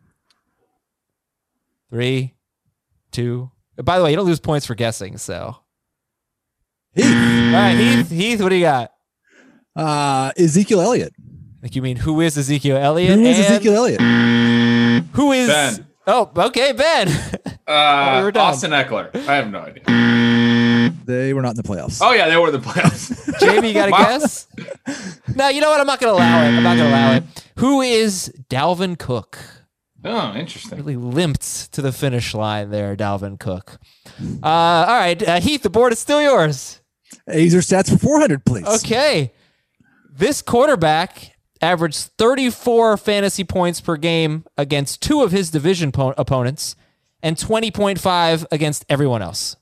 A: Three, two. By the way, you don't lose points for guessing, so.
F: Heath.
A: All right, Heath, Heath, what do you got?
F: Uh, Ezekiel Elliott.
A: Like you mean who is Ezekiel Elliott?
F: Who is
A: And
F: Ezekiel Elliott?
A: Who is
E: Ben.
A: Oh, okay, Ben.
E: Uh,
A: we were done.
E: Austin Eckler. I have no idea.
F: They were not in the playoffs.
E: Oh yeah, they were in the playoffs.
A: Jamie, you got a
E: Wow.
A: guess? No, you know what? I'm not going to allow it. I'm not going to allow it. Who is Dalvin Cook?
E: Oh, interesting.
A: Really limped to the finish line there, Dalvin Cook. Uh, all right, uh, Heath, the board is still yours.
F: Azer stats for four hundred, please.
A: Okay. This quarterback averaged thirty-four fantasy points per game against two of his division po- opponents and twenty point five against everyone else.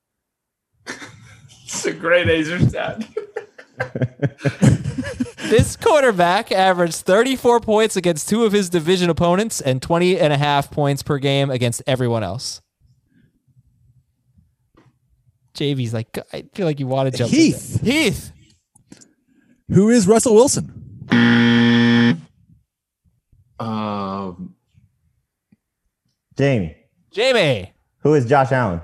E: It's a great Azer stat.
A: This quarterback averaged thirty-four points against two of his division opponents and twenty and a half points per game against everyone else. J V's like, I feel like you want to jump in
F: Heath.
A: there. Heath.
F: Who is Russell Wilson?
E: Um,
D: Jamie.
A: Jamie.
D: Who is Josh Allen?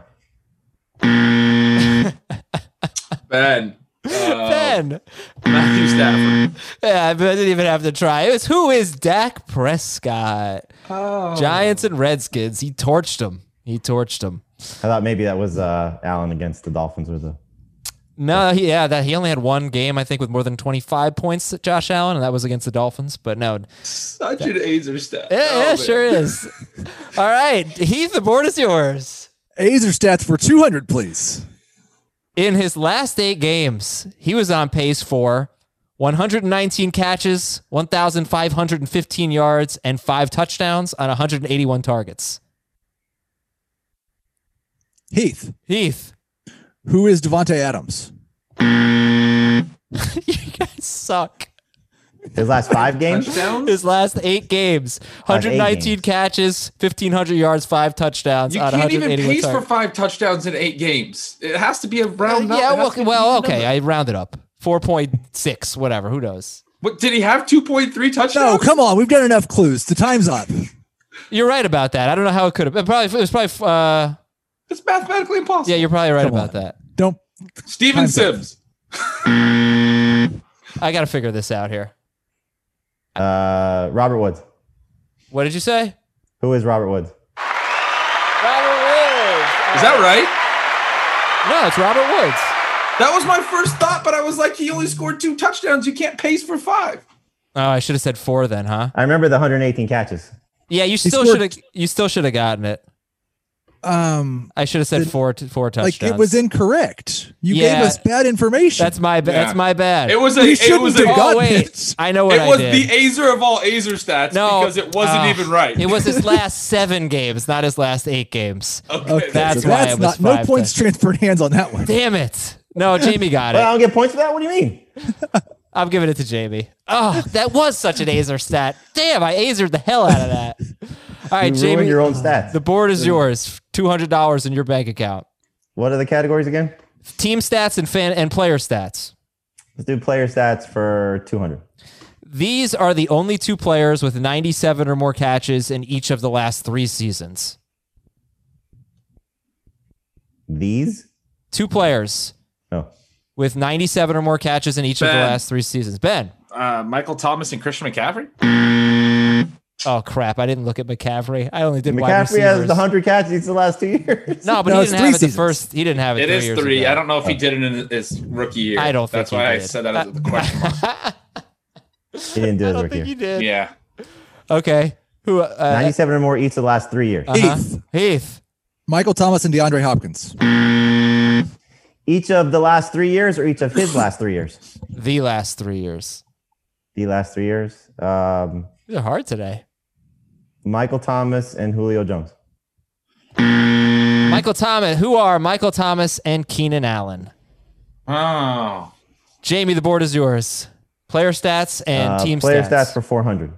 E: Ben. Uh,
A: Ben.
E: Matthew Stafford.
A: Yeah, I didn't even have to try. It was who is Dak Prescott?
E: Oh.
A: Giants and Redskins. He torched him. He torched him.
D: I thought maybe that was uh, Allen against the Dolphins or the.
A: No, he, yeah, that he only had one game, I think, with more than twenty-five points, Josh Allen, and that was against the Dolphins. But no,
E: Such an Azer stat.
A: yeah,
E: Oh,
A: yeah
E: man.
A: sure is. All right, Heath, the board is yours.
F: Azer stats for two hundred, please.
A: In his last eight games, he was on pace for one hundred nineteen catches, one thousand five hundred fifteen yards, and five touchdowns on one hundred eighty-one targets.
F: Heath.
A: Heath.
F: Who is Devontae Adams?
A: You guys suck.
D: His last five games?
E: Touchdown?
A: His last eight games, one hundred nineteen
D: games.
A: catches, fifteen hundred yards, five touchdowns
E: You
A: on
E: can't even
A: one hundred eighty-one
E: pace for
A: targets.
E: five touchdowns in eight games. It has to be a round
A: Uh,
E: number.
A: yeah,
E: It has
A: well,
E: to be
A: well,
E: a
A: okay,
E: number.
A: I rounded up. four point six, whatever, who knows?
E: But did he have two point three
F: No,
E: touchdowns?
F: come on. We've got enough clues. The time's up.
A: You're right about that. I don't know how it could have been. Probably, it was probably, uh,
E: It's mathematically impossible.
A: yeah, you're probably right
F: Come
A: about
F: on.
A: that.
F: Don't.
E: Steven
F: Time's up.
E: Sims.
A: I got to figure this out here.
D: Uh, Robert Woods.
A: What did you say?
D: Who is Robert Woods?
A: Robert Woods.
E: Is that right?
A: No, it's Robert Woods.
E: That was my first thought, but I was like, he only scored two touchdowns. You can't pace for five.
A: Oh, I should have said four then, huh?
D: I remember the one hundred eighteen catches.
A: Yeah, you still
F: scored-
A: should have. You still should have gotten it.
F: Um,
A: I should have said
F: Did-
A: four to four touchdowns.
F: like it was incorrect. You
A: Yeah.
F: gave us bad information.
A: That's my. ba-
E: Yeah.
A: That's my bad.
E: It was a.
F: We
E: It
F: shouldn't
E: was
F: have
E: a.
A: Oh
F: gotten
A: wait,
F: it.
A: I know what
E: It
A: I
E: was
A: did.
E: the Azer of all Azer stats
A: No,
E: because it wasn't
A: uh,
E: even right.
A: It was his last seven games, not his last eight games.
E: Okay,
F: Okay,
A: That's
F: so
A: why
F: that's
A: it was
F: not no
A: five
F: points
A: to-
F: transferred hands on that one.
A: Damn it! No, Jamie got
D: Well, I
A: it.
D: don't get points for that? What do you mean?
A: I'm giving it to Jamie. Oh, that was such an Azer stat. Damn, I Azered the hell out of that. All right,
D: You
A: Jamie,
D: ruined your own stats.
A: the board is yours. Two hundred dollars in your bank account.
D: What are the categories again?
A: Team stats and fan and player stats.
D: Let's do player stats for two hundred.
A: These are the only two players with ninety-seven or more catches in each of the last three seasons.
D: These?
A: Two players
D: No.
A: with ninety-seven or more catches in each of the
E: Ben.
A: last three seasons. Ben.
E: uh, Michael Thomas and Christian McCaffrey.
A: Oh, crap. I didn't look at McCaffrey. I only did wide
D: McCaffrey has
A: receivers.
D: the one hundred catches each of the last two years.
A: No, but
F: No,
A: he
F: it's
A: didn't
F: three
A: have it the
F: seasons.
A: first. He didn't have it
E: It
A: three
E: is
A: years
E: three.
A: ago.
E: I don't know if he did it in his rookie year.
A: I don't think
E: That's
A: he
E: why I
A: did.
E: said that as the question mark.
D: He didn't do
A: I
D: his
A: don't
D: rookie
A: think he
D: year.
A: did.
E: Yeah.
A: Okay. Who? Uh,
D: ninety-seven or more each of the last three years.
A: uh-huh.
F: Heath.
A: Heath.
F: Michael Thomas and DeAndre Hopkins.
D: Each of the last three years or each of his last three years?
A: The last three years.
D: The last three years. Um,
A: These are hard today.
D: Michael Thomas and Julio Jones.
A: Michael Thomas. Who are Michael Thomas and Keenan Allen?
E: Oh.
A: Jamie, the board is yours. Player stats and
D: Uh,
A: team
D: player
A: stats.
D: stats for four hundred.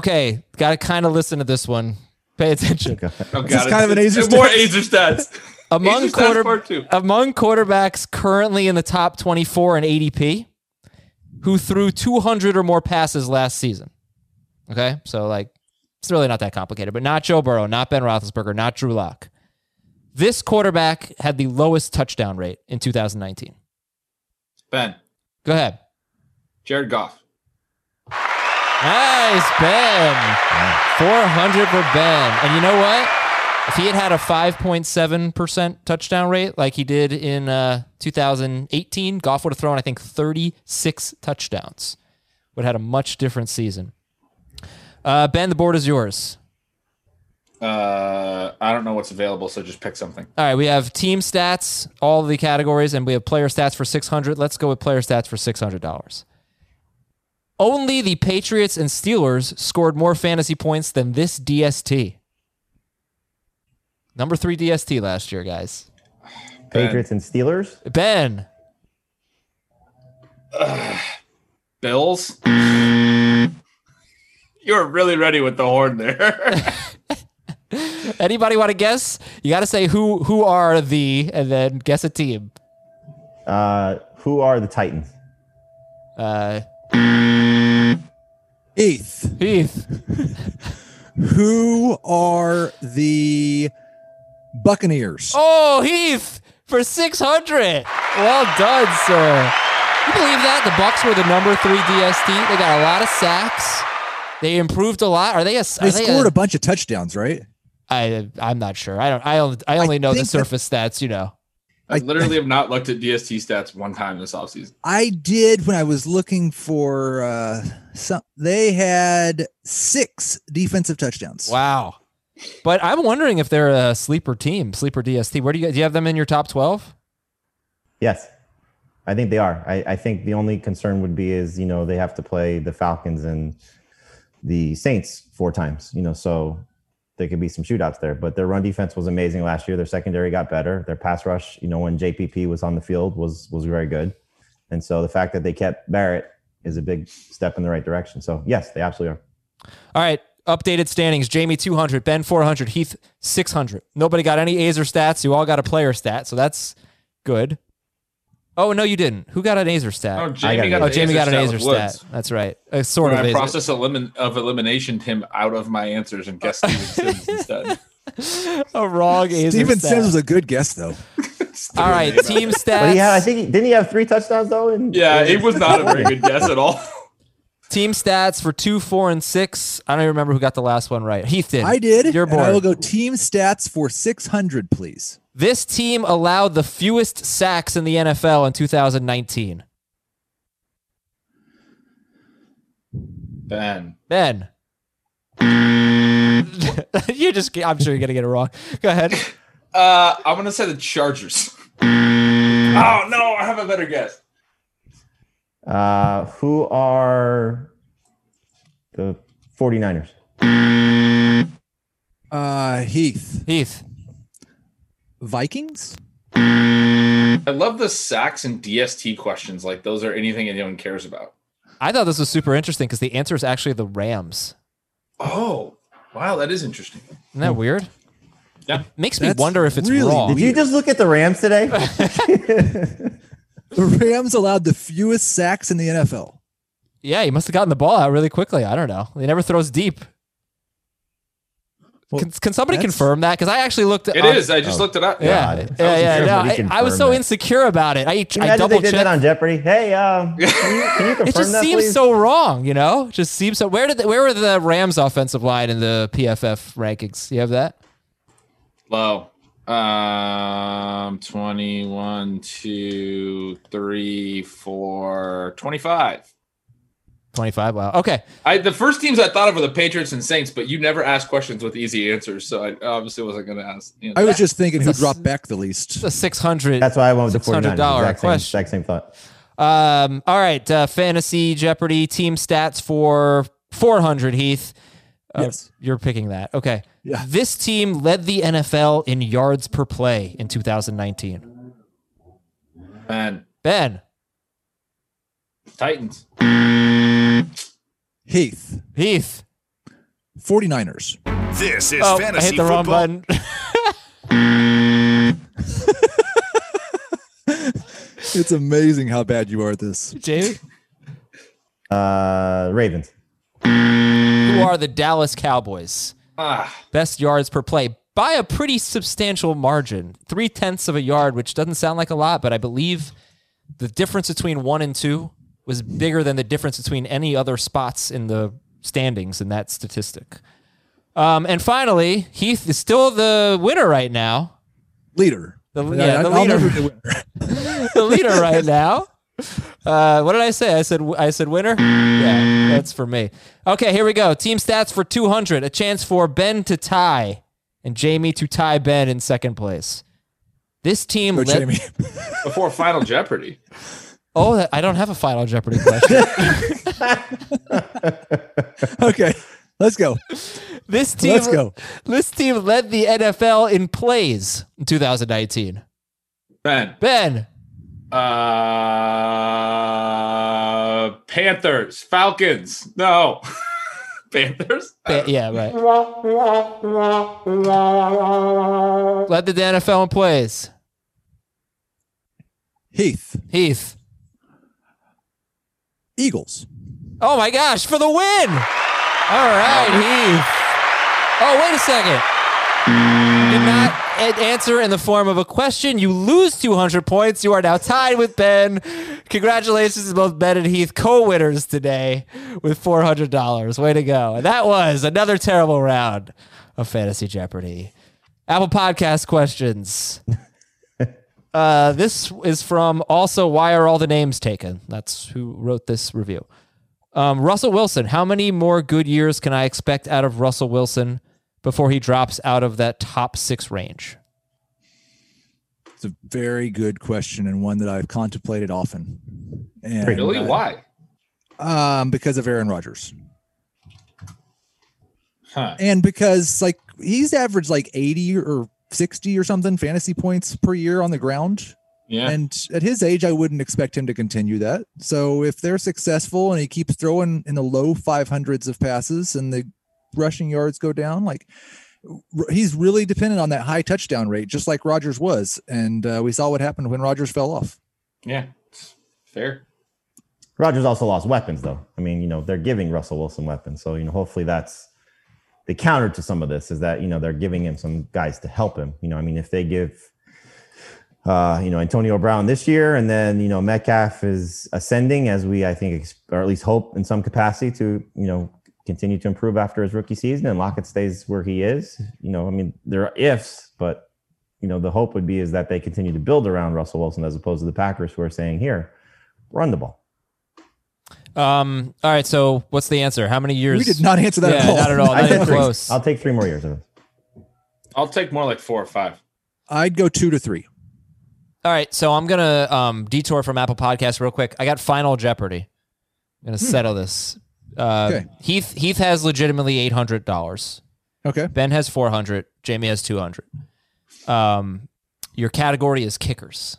A: Okay, got to kind of listen to this one. Pay attention.
E: Oh, God.
F: This is kind of an
E: it's-
F: Azer
E: it's More
F: stats.
E: Azer stats.
A: among,
E: Asia stats
A: quarter,
E: part two.
A: among quarterbacks currently in the top twenty-four in A D P who threw two hundred or more passes last season. Okay, so like it's really not that complicated, but not Joe Burrow, not Ben Roethlisberger, not Drew Lock. This quarterback had the lowest touchdown rate in two thousand nineteen.
E: Ben.
A: Go ahead.
E: Jared Goff.
A: Nice, Ben. four hundred for Ben. And you know what? If he had had a five point seven percent touchdown rate like he did in uh, two thousand eighteen, Goff would have thrown, I think, thirty-six touchdowns. Would have had a much different season. Uh, Ben, the board is yours.
E: Uh, I don't know what's available, so just pick something.
A: All right, we have team stats, all the categories, and we have player stats for six hundred dollars. Let's go with player stats for six hundred dollars. Only the Patriots and Steelers scored more fantasy points than this D S T. Number three D S T last year, guys.
D: Patriots and Steelers?
A: Ben.
E: Uh, Bills? You're really ready with the horn there.
A: Anybody want to guess? You got to say who who are the, and then guess a team.
D: Uh, who are the Titans?
A: Uh,
F: Heath.
A: Heath.
F: Who are the Buccaneers?
A: Oh, Heath for six hundred. Well done, sir. You believe that? The Bucs were the number three D S T. They got a lot of sacks. They improved a lot. Are they a?
F: They
A: are
F: scored
A: they a,
F: a bunch of touchdowns, right?
A: I I'm not sure. I don't. I only I only
F: I
A: know the
F: think
A: surface stats. You know.
E: I literally have not looked at D S T stats one time this offseason.
F: I did when I was looking for uh, some. They had six defensive touchdowns.
A: Wow. But I'm wondering if they're a sleeper team, sleeper D S T. Where do you do you have them in your top twelve?
D: Yes, I think they are. I, I think the only concern would be is, you know, they have to play the Falcons and the Saints four times, you know, so there could be some shootouts there. But their run defense was amazing last year. Their secondary got better. Their pass rush, you know, when J P P was on the field was was very good. And so the fact that they kept Barrett is a big step in the right direction. So yes, they absolutely are.
A: All right. Updated standings. Jamie two hundred, Ben four hundred, Heath six hundred. Nobody got any Azer stats. You all got a player stat, so that's good. Oh, no, you didn't. Who got an Azer stat?
E: Oh, Jamie got,
A: oh,
E: an
A: Jamie
E: Azer
A: got an
E: stat
A: Azer
E: with
A: stat.
E: Woods.
A: That's right. A sort
E: when
A: of
E: I
A: Azer.
E: process elimin- of elimination him out of my answers and guessed Steven Sims instead.
A: A wrong Azer
F: Steven
A: stat.
F: Sims was a good guess, though.
A: All right, team stats.
D: But he had, I think, he, didn't he have three touchdowns though? In,
E: Yeah,
D: in,
E: it was not a very good guess at all.
A: Team stats for two, four, and six. I don't even remember who got the last one right. Heath did.
F: I did.
A: Your
F: and I
A: board.
F: will go team stats for six hundred, please.
A: This team allowed the fewest sacks in the N F L in two thousand nineteen.
E: Ben.
A: Ben. you just, I'm sure you're going to get it wrong. Go ahead.
E: Uh, I'm going to say the Chargers. Oh, no, I have a better guess.
D: Uh, who are the 49ers?
F: Uh, Heath.
A: Heath.
F: Vikings?
E: I love the sacks and D S T questions. Like, those are anything anyone cares about.
A: I thought this was super interesting because the answer is actually the Rams.
E: Oh, wow, that is interesting.
A: Isn't that weird?
E: Yeah.
A: It makes me
F: That's
A: wonder if it's
F: really
A: wrong.
D: Did you just look at the Rams today?
F: The Rams allowed the fewest sacks in the N F L.
A: Yeah, he must have gotten the ball out really quickly. I don't know. He never throws deep.
F: Well,
A: can, can somebody
F: that's-
A: confirm that? Because I actually looked at
E: It
A: on-
E: is. I just
D: Oh,
E: looked it up.
A: Yeah,
D: God.
A: yeah, yeah.
D: Sure,
A: no,
D: but he
A: I, I was
D: confirmed
A: so
D: that.
A: insecure about it. I, I
D: Imagine they
A: double
D: did that on
A: checked.
D: Jeopardy. Hey, um, can you, can you confirm
A: It just
D: that,
A: seems
D: please?
A: so wrong, you know. Just seems so. Where did the, where were the Rams' offensive line in the P F F rankings? You have that?
E: Low. Um, twenty-one, two, three, four, twenty-five.
A: twenty-five. Wow. Okay.
E: I the first teams I thought of were the Patriots and Saints, but you never asked questions with easy answers, so I obviously wasn't going to ask. You know.
F: I was just thinking who
A: It's a-
F: dropped back the least.
A: It's a six hundred.
D: That's why I went with the 49ers.
A: six hundred dollars
D: Exact same,
A: question.
D: exact same thought.
A: Um, all right. Uh, fantasy Jeopardy team stats for four hundred, Heath. Uh,
F: Yes.
A: You're picking that. Okay.
F: Yeah.
A: This team led the N F L in yards per play in two thousand nineteen.
E: And
A: Ben.
E: Titans.
F: Heath.
A: Heath.
F: 49ers.
B: This is
A: Oh, I
B: Fantasy
A: hit the wrong
B: Football.
A: button.
F: It's amazing how bad you are at this.
A: Jamie?
D: Uh, Ravens.
A: Who are the Dallas Cowboys?
E: Ah.
A: Best yards per play by a pretty substantial margin. Three tenths of a yard, which doesn't sound like a lot, but I believe the difference between one and two was bigger than the difference between any other spots in the standings in that statistic. Um, and finally, Heath is still the winner right now.
F: Leader.
A: The, yeah, the leader. The leader right now. Uh, what did I say? I said I said winner. Yeah, that's for me. Okay, here we go. Team stats for two hundred. A chance for Ben to tie and Jamie to tie Ben in second place. This team
F: Go,
A: led-
F: Jamie.
E: Before Final Jeopardy.
A: Oh, I don't have a Final Jeopardy question.
F: Okay, let's go.
A: This team,
F: Let's go.
A: This team led the N F L in plays in two thousand nineteen.
E: Ben.
A: Ben.
E: Uh, Panthers. Falcons. No. Panthers?
A: Ba- yeah, right. Led the N F L in plays.
F: Heath.
A: Heath.
F: Eagles.
A: Oh my gosh, for the win! All right, Heath. Oh, wait a second. You did not a- answer in the form of a question. You lose two hundred points. You are now tied with Ben. Congratulations to both Ben and Heath, co-winners today with four hundred dollars. Way to go. And that was another terrible round of Fantasy Jeopardy. Apple Podcast questions. Uh, this is from also Why Are All the Names Taken? That's who wrote this review. Um, Russell Wilson. How many more good years can I expect out of Russell Wilson before he drops out of that top six range?
F: It's a very good question and one that I've contemplated often. And,
E: Really?
F: uh,
E: Why?
F: Um, because of Aaron Rodgers.
E: Huh.
F: And because like he's averaged like eighty or sixty or something fantasy points per year on the ground.
E: Yeah.
F: And at his age, I wouldn't expect him to continue that. So if they're successful and he keeps throwing in the low five hundreds of passes and the rushing yards go down, like r- he's really dependent on that high touchdown rate, just like Rodgers was. And uh, we saw what happened when Rodgers fell off.
E: Yeah. Fair.
D: Rodgers also lost weapons, though. I mean, you know, they're giving Russell Wilson weapons. So, you know, hopefully that's the counter to some of this is that, you know, they're giving him some guys to help him. You know, I mean, if they give, uh, you know, Antonio Brown this year and then, you know, Metcalf is ascending as we, I think, ex- or at least hope in some capacity to, you know, continue to improve after his rookie season and Lockett stays where he is. You know, I mean, there are ifs, but, you know, the hope would be is that they continue to build around Russell Wilson as opposed to the Packers who are saying, here, run the ball.
A: Um. All right. So, what's the answer? How many years?
F: We did not answer that
A: yeah,
F: at all.
A: Not at all.
D: I
A: Not
D: said
A: even
D: three.
A: close.
D: I'll take three more years of it.
E: I'll take more like four or five.
F: I'd go two to three.
A: All right. So I'm gonna um, detour from Apple Podcasts real quick. I got Final Jeopardy. I'm gonna settle this. Uh,
F: Okay.
A: Heath Heath has legitimately eight hundred dollars.
F: Okay.
A: Ben has four hundred. Jamie has two hundred. Um, your category is kickers.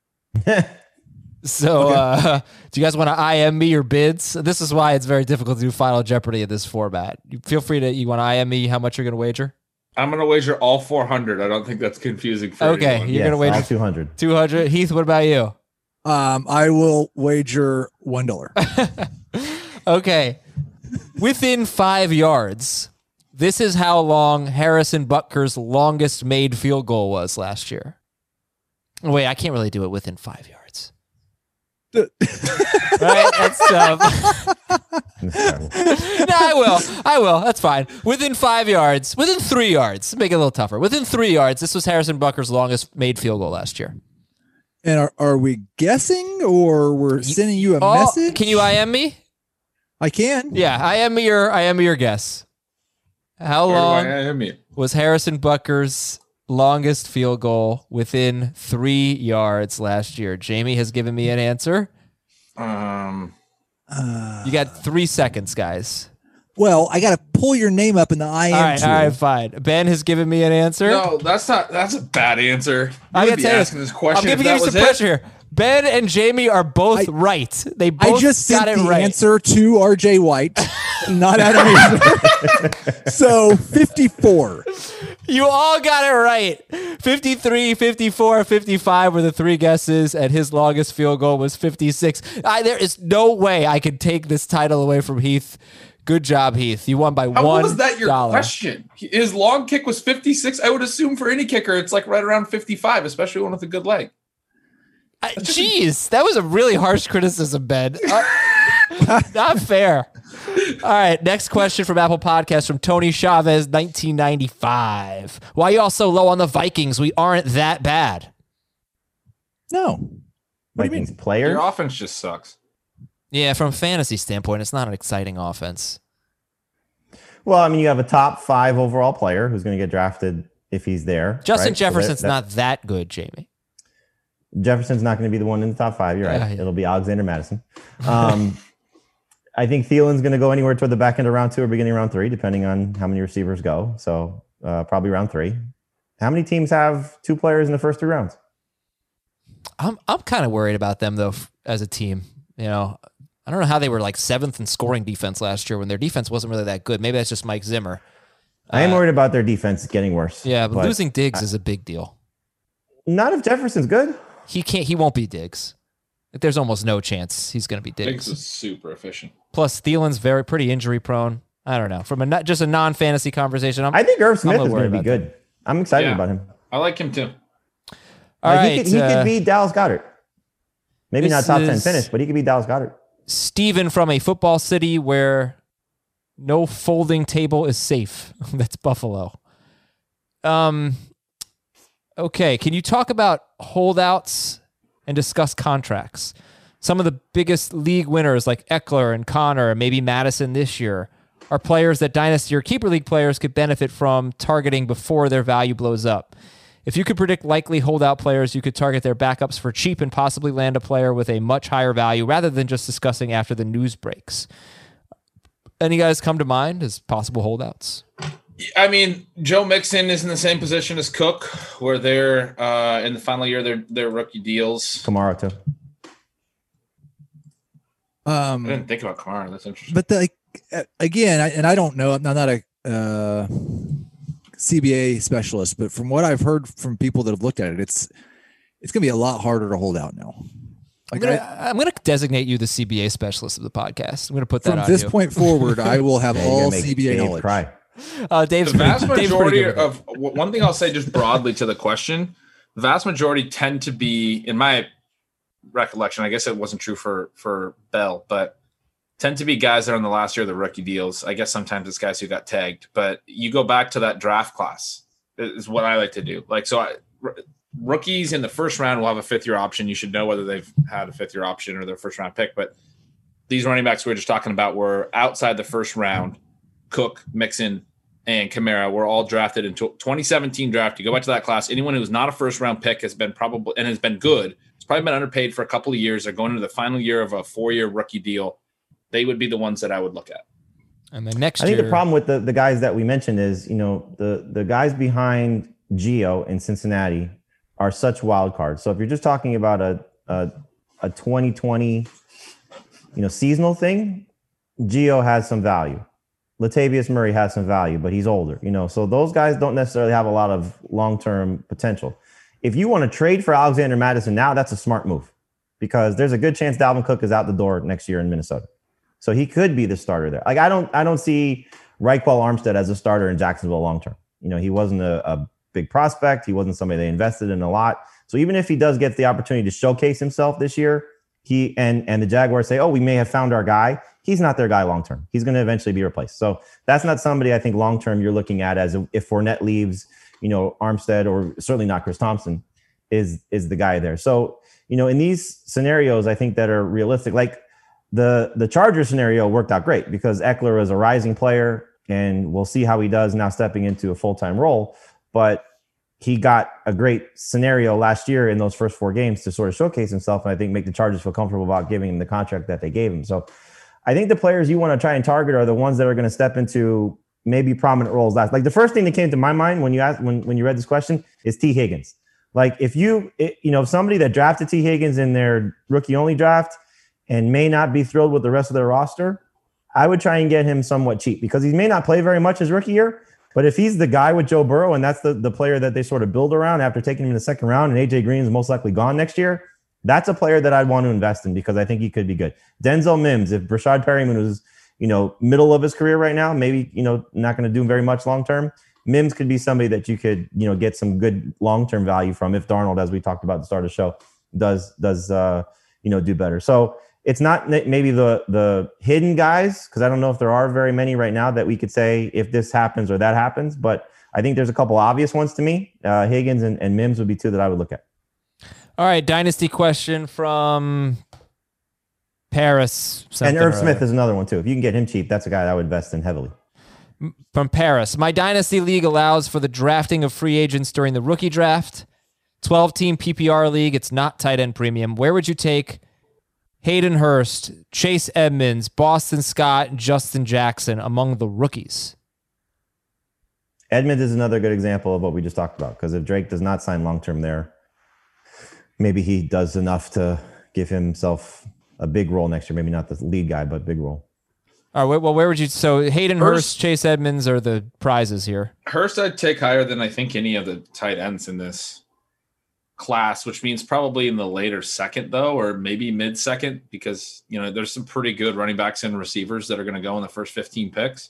A: So, uh, do you guys want to I M me your bids? This is why it's very difficult to do Final Jeopardy in this format. You feel free to, you want to I M me how much you're going to wager?
E: I'm going to wager all four hundred. I don't think that's confusing for
A: Okay,
E: anyone.
A: you're
D: Yes,
A: going to wager
D: all two hundred.
A: two hundred. Heath, what about you?
F: Um, I will wager one dollar.
A: Okay. Within five yards, this is how long Harrison Butker's longest made field goal was last year. Wait, I can't really do it within five yards. Right? That's tough. No, I will. I will. That's fine. Within five yards, within three yards, make it a little tougher. Within three yards, this was Harrison Butker's longest made field goal last year.
F: And are, are we guessing or we're sending you a
A: Oh,
F: message?
A: Can you I M me?
F: I can.
A: Yeah, I am your I am your guess. How
E: Where do
A: long
E: I am you?
A: was Harrison Butker's longest field goal within three yards last year? Jamie has given me an answer.
E: Um,
A: You got three seconds, guys.
F: Well, I got to pull your name up in the I M
A: All right,
F: tool.
A: all right, fine. Ben has given me an answer.
E: no, that's not. That's a bad answer.
A: I
E: I
A: gotta
E: would be
A: tell you,
E: asking this question.
A: I'm
E: if
A: giving
E: that
A: you some
E: was it.
A: pressure here. Ben and Jamie are both
F: I,
A: right. They both
F: I just
A: got
F: sent
A: it
F: the
A: right.
F: answer to R J White, not Adam Aizer. So fifty-four.
A: You all got it right. fifty-three, fifty-four, fifty-five were the three guesses, and his longest field goal was fifty-six. I, there is no way I could take this title away from Heath. Good job, Heath. You won by
E: How
A: one.
E: was that your
A: dollar.
E: question? His long kick was fifty-six. I would assume for any kicker, it's like right around fifty-five, especially one with a good leg.
A: Jeez, that was a really harsh criticism, Ben. Uh, not fair. All right, next question from Apple Podcast from Tony Chavez, nineteen ninety-five. Why are you all so low on the Vikings? We aren't that bad.
F: No. What
D: Vikings
F: do you mean?
D: player.
E: Your offense just sucks.
A: Yeah, from a fantasy standpoint, it's not an exciting offense.
D: Well, I mean, you have a top five overall player who's going to get drafted if he's there.
A: Justin
D: right?
A: Jefferson's
D: so that, that,
A: not that good, Jamie.
D: Jefferson's not going to be the one in the top five. You're right.
A: Yeah, yeah.
D: It'll be Alexander Madison. Um, I think Thielen's going to go anywhere toward the back end of round two or beginning of round three, depending on how many receivers go. So uh, probably round three. How many teams have two players in the first three rounds?
A: I'm I'm kind of worried about them though f- as a team. You know, I don't know how they were like seventh in scoring defense last year when their defense wasn't really that good. Maybe that's just Mike Zimmer.
D: I am
A: Uh,
D: worried about their defense getting worse.
A: Yeah, but,
D: but
A: losing Diggs
D: I,
A: is a big deal.
D: Not if Jefferson's good.
A: He can't. He won't be Diggs. There's almost no chance he's going to be
E: Diggs
A: Diggs.
E: is super efficient.
A: Plus, Thielen's very pretty injury prone. I don't know. From a not, just a non fantasy conversation, I'm,
D: I think Irv Smith
A: I'm
D: is going to be
A: about
D: good.
A: that.
D: I'm excited
E: Yeah.
D: about him.
E: I like him too.
A: All
D: Like,
A: right,
D: he could, he
A: uh,
D: could be Dallas Goedert. Maybe not
A: this
D: top ten
A: is-
D: finish, but he could be Dallas Goedert.
A: Steven from a football city where no folding table is safe. That's Buffalo. Um. Okay, can you talk about holdouts and discuss contracts? Some of the biggest league winners like Eckler and Connor and maybe Madison this year are players that Dynasty or Keeper League players could benefit from targeting before their value blows up. If you could predict likely holdout players, you could target their backups for cheap and possibly land a player with a much higher value rather than just discussing after the news breaks. Any guys come to mind as possible holdouts?
E: I mean, Joe Mixon is in the same position as Cook, where they're uh, in the final year, their their rookie deals.
D: Kamara too.
F: Um,
E: I didn't think about Kamara. That's interesting.
F: But the, like uh, again, I, and I don't know. I'm not a uh, C B A specialist, but from what I've heard from people that have looked at it, it's it's going to be a lot harder to hold out now.
A: I'm
F: Like
A: gonna,
F: I,
A: I'm gonna designate you the C B A specialist of the podcast. I'm gonna put that
F: from
A: on
F: this
A: you.
F: point forward, I will have
D: Yeah, you're
F: all
D: gonna make
F: C B A
D: Dave
F: knowledge.
D: cry.
A: Uh, Dave's
E: The vast
A: pretty, Dave's pretty
E: majority
A: good with it.
E: of one thing I'll say just broadly to the question, the vast majority tend to be, in my recollection, I guess it wasn't true for for Bell, but tend to be guys that are in the last year of the rookie deals. I guess sometimes it's guys who got tagged, but you go back to that draft class is what I like to do. Like, so I, r- rookies in the first round will have a fifth year option. You should know whether they've had a fifth year option or their first round pick, but these running backs we were just talking about were outside the first round. Cook, Mixon, and Kamara were all drafted in twenty seventeen draft. You go back to that class. Anyone who's not a first round pick has been probably and has been good. It's probably been underpaid for a couple of years. They're going into the final year of a four year rookie deal. They would be the ones that I would look at.
A: And then next
D: I think
A: year,
D: the problem with the, the guys that we mentioned is, you know, the the guys behind Gio in Cincinnati are such wild cards. So if you're just talking about a a, a twenty twenty, you know, seasonal thing, Gio has some value. Latavius Murray has some value, but he's older, you know, so those guys don't necessarily have a lot of long-term potential. If you want to trade for Alexander Madison now, that's a smart move because there's a good chance Dalvin Cook is out the door next year in Minnesota. So he could be the starter there. Like I don't, I don't see Raekwon Armstead as a starter in Jacksonville long-term. You know, he wasn't a, a big prospect. He wasn't somebody they invested in a lot. So even if he does get the opportunity to showcase himself this year, he and, and the Jaguars say, oh, we may have found our guy. He's not their guy long-term. He's going to eventually be replaced. So that's not somebody I think long-term you're looking at as a, if Fournette leaves, you know, Armstead or certainly not Chris Thompson is, is the guy there. So, you know, in these scenarios, I think that are realistic, like the, the Chargers scenario worked out great because Eckler is a rising player and we'll see how he does now stepping into a full-time role. But he got a great scenario last year in those first four games to sort of showcase himself. And I think make the Chargers feel comfortable about giving him the contract that they gave him. So I think the players you want to try and target are the ones that are going to step into maybe prominent roles last. Like the first thing that came to my mind when you asked, when, when you read this question is T Higgins. Like if you, it, you know, somebody that drafted T. Higgins in their rookie only draft and may not be thrilled with the rest of their roster, I would try and get him somewhat cheap because he may not play very much his rookie year. But if he's the guy with Joe Burrow and that's the, the player that they sort of build around after taking him in the second round and A J Green is most likely gone next year, that's a player that I'd want to invest in because I think he could be good. Denzel Mims, if Brashad Perryman was, you know, middle of his career right now, maybe, you know, not going to do very much long-term, Mims could be somebody that you could, you know, get some good long-term value from if Darnold, as we talked about at the start of the show, does, does uh, you know, do better. So it's not maybe the the hidden guys, because I don't know if there are very many right now that we could say if this happens or that happens, but I think there's a couple obvious ones to me. Uh, Higgins and, and Mims would be two that I would look at. All
A: right, dynasty question from Paris.
D: And Irv Smith is another one too. If you can get him cheap, that's a guy that I would invest in heavily.
A: From Paris, my dynasty league allows for the drafting of free agents during the rookie draft. twelve-team P P R league. It's not tight end premium. Where would you take Hayden Hurst, Chase Edmonds, Boston Scott, Justin Jackson among the rookies?
D: Edmonds is another good example of what we just talked about, because if Drake does not sign long-term there, maybe he does enough to give himself a big role next year. Maybe not the lead guy, but big role.
A: All right, well, where would you... So Hayden Hurst, Hurst Chase Edmonds are the prizes here.
E: Hurst I'd take higher than I think any of the tight ends in this class, which means probably in the later second, though, or maybe mid-second, because, you know, there's some pretty good running backs and receivers that are going to go in the first fifteen picks.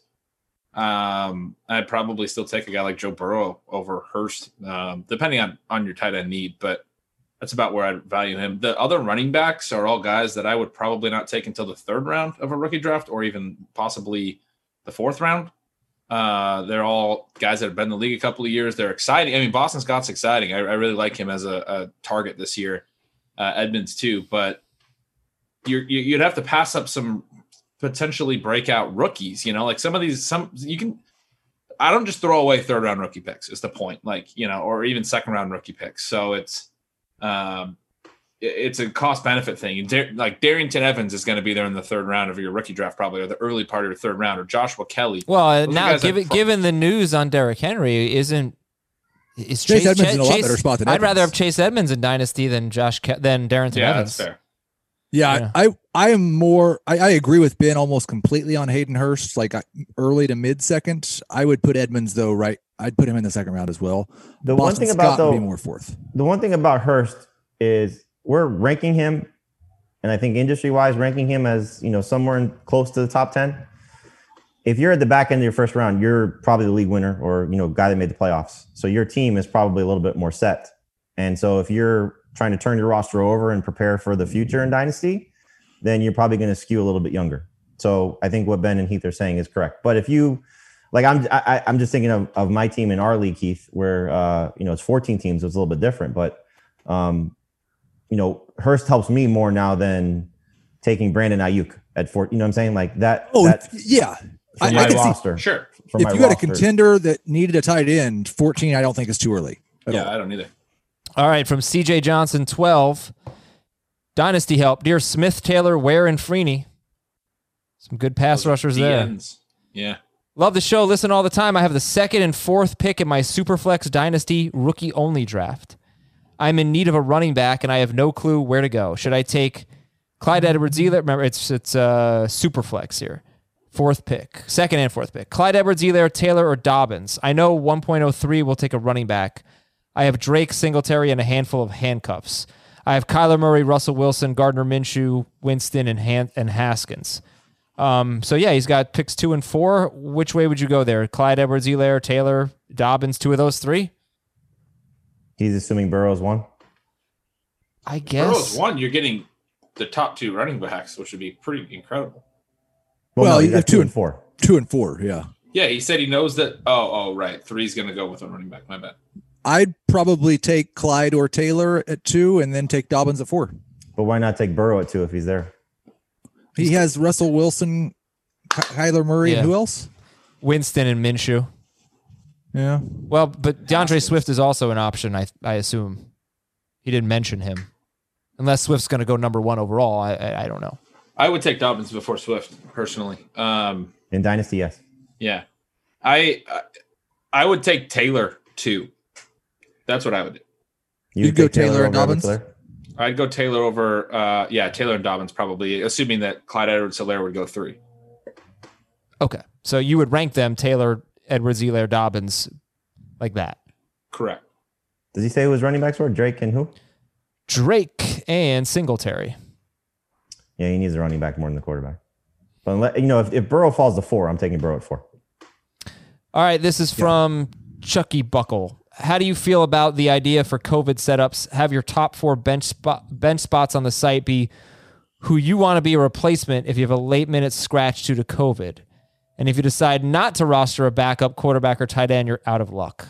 E: Um, I'd probably still take a guy like Joe Burrow over Hurst, um, depending on, on your tight end need, but that's about where I'd value him. The other running backs are all guys that I would probably not take until the third round of a rookie draft or even possibly the fourth round. Uh, they're all guys that have been in the league a couple of years. They're exciting. I mean, Boston Scott's exciting. I, I really like him as a, a target this year. Uh, Edmonds too, but you're, you, you'd have to pass up some potentially breakout rookies. You know, like some of these, some you can. I don't just throw away third round rookie picks. Is the point? Like, you know, or even second round rookie picks. So it's. Um, it's a cost benefit thing. Dar- like Darrington Evans is going to be there in the third round of your rookie draft, probably, or the early part of your third round, or Joshua Kelly.
A: Well, uh, now given given the news on Derrick Henry, isn't is
F: Chase,
A: Chase
F: Edmonds
A: Ch-
F: in a lot
A: Chase,
F: better spot than
A: I'd
F: Evans.
A: rather have Chase Edmonds in Dynasty than Josh Ke- than Darrington
E: yeah,
A: Evans.
E: That's fair.
F: Yeah,
A: Yeah.
F: I I am more. I, I agree with Ben almost completely on Hayden Hurst, like early to mid second. I would put Edmonds though, right? I'd put him in the second round as well.
D: The
F: Boston
D: one thing
F: Scott
D: about though,
F: would be more fourth.
D: The one thing about Hurst is we're ranking him, and I think industry-wise, ranking him as, you know, somewhere in close to the top ten. If you're at the back end of your first round, you're probably the league winner or, you know, guy that made the playoffs. So your team is probably a little bit more set. And so if you're trying to turn your roster over and prepare for the future in Dynasty, then you're probably going to skew a little bit younger. So I think what Ben and Heath are saying is correct. But if you, like, I'm I, I'm just thinking of, of my team in our league, Heath, where, uh, you know, it's fourteen teams. So it's a little bit different. But, um, you know, Hurst helps me more now than taking Brandon Ayuk at four. You know what I'm saying? Like that.
F: Oh,
D: that,
F: yeah.
D: From
F: I,
D: my
F: I can
D: roster.
F: see,
E: Sure.
D: From
F: if
D: my
F: you had a
D: roster.
F: contender that needed a tight end, fourteen, I don't think is too early.
E: Yeah,
F: all.
E: I don't either.
A: All right, from C J Johnson, twelve. Dynasty help. Dear Smith, Taylor, Ware, and Freeney. Some good pass
E: Those
A: rushers
E: D
A: there.
E: Ns. Yeah.
A: Love the show. Listen all the time. I have the second and fourth pick in my Superflex Dynasty rookie-only draft. I'm in need of a running back, and I have no clue where to go. Should I take Clyde Edwards-Helaire? Remember, it's it's uh, Superflex here. Fourth pick. Second and fourth pick. Clyde Edwards-Helaire, Taylor, or Dobbins? I know one point oh three will take a running back. I have Drake, Singletary, and a handful of handcuffs. I have Kyler Murray, Russell Wilson, Gardner Minshew, Winston, and Han- and Haskins. Um, so, yeah, he's got picks two and four. Which way would you go there? Clyde Edwards-Helaire, Taylor, Dobbins, two of those three?
D: He's assuming Burrow's one.
A: I guess.
E: Burrow's one, you're getting the top two running backs, which would be pretty incredible.
D: Well,
F: Well,
D: no,
F: you
D: he's got
F: have
D: two
F: two
D: and four.
F: Two and four, yeah.
E: Yeah, he said he knows that. Oh, oh, right. Three's going to go with a running back. My bad.
F: I'd probably take Clyde or Taylor at two and then take Dobbins at four.
D: But why not take Burrow at two if he's there?
F: He has Russell Wilson, Ky- Kyler Murray,
A: Yeah.
F: and who else?
A: Winston and Minshew.
F: Yeah.
A: Well, but DeAndre Swift is also an option, I I assume. He didn't mention him. Unless Swift's going to go number one overall. I, I I don't know.
E: I would take Dobbins before Swift, personally. Um,
D: In Dynasty, yes.
E: yeah. I, I I would take Taylor, too. That's what I would do.
F: You go Taylor and Dobbins?
E: I'd go Taylor over, uh, yeah, Taylor and Dobbins probably, assuming that Clyde Edwards-Helaire would go three.
A: Okay. So you would rank them Taylor, Edwards-Helaire, Dobbins like that?
E: Correct.
D: Does he say who his running backs were? Drake and who?
A: Drake and Singletary.
D: Yeah, he needs a running back more than the quarterback. But, unless, you know, if, if Burrow falls to four, I'm taking Burrow at four.
A: All right, this is from yeah. Chucky Buckle. How do you feel about the idea for COVID setups? Have your top four bench spot, bench spots on the site be who you want to be a replacement if you have a late minute scratch due to COVID. And if you decide not to roster a backup quarterback or tight end, you're out of luck.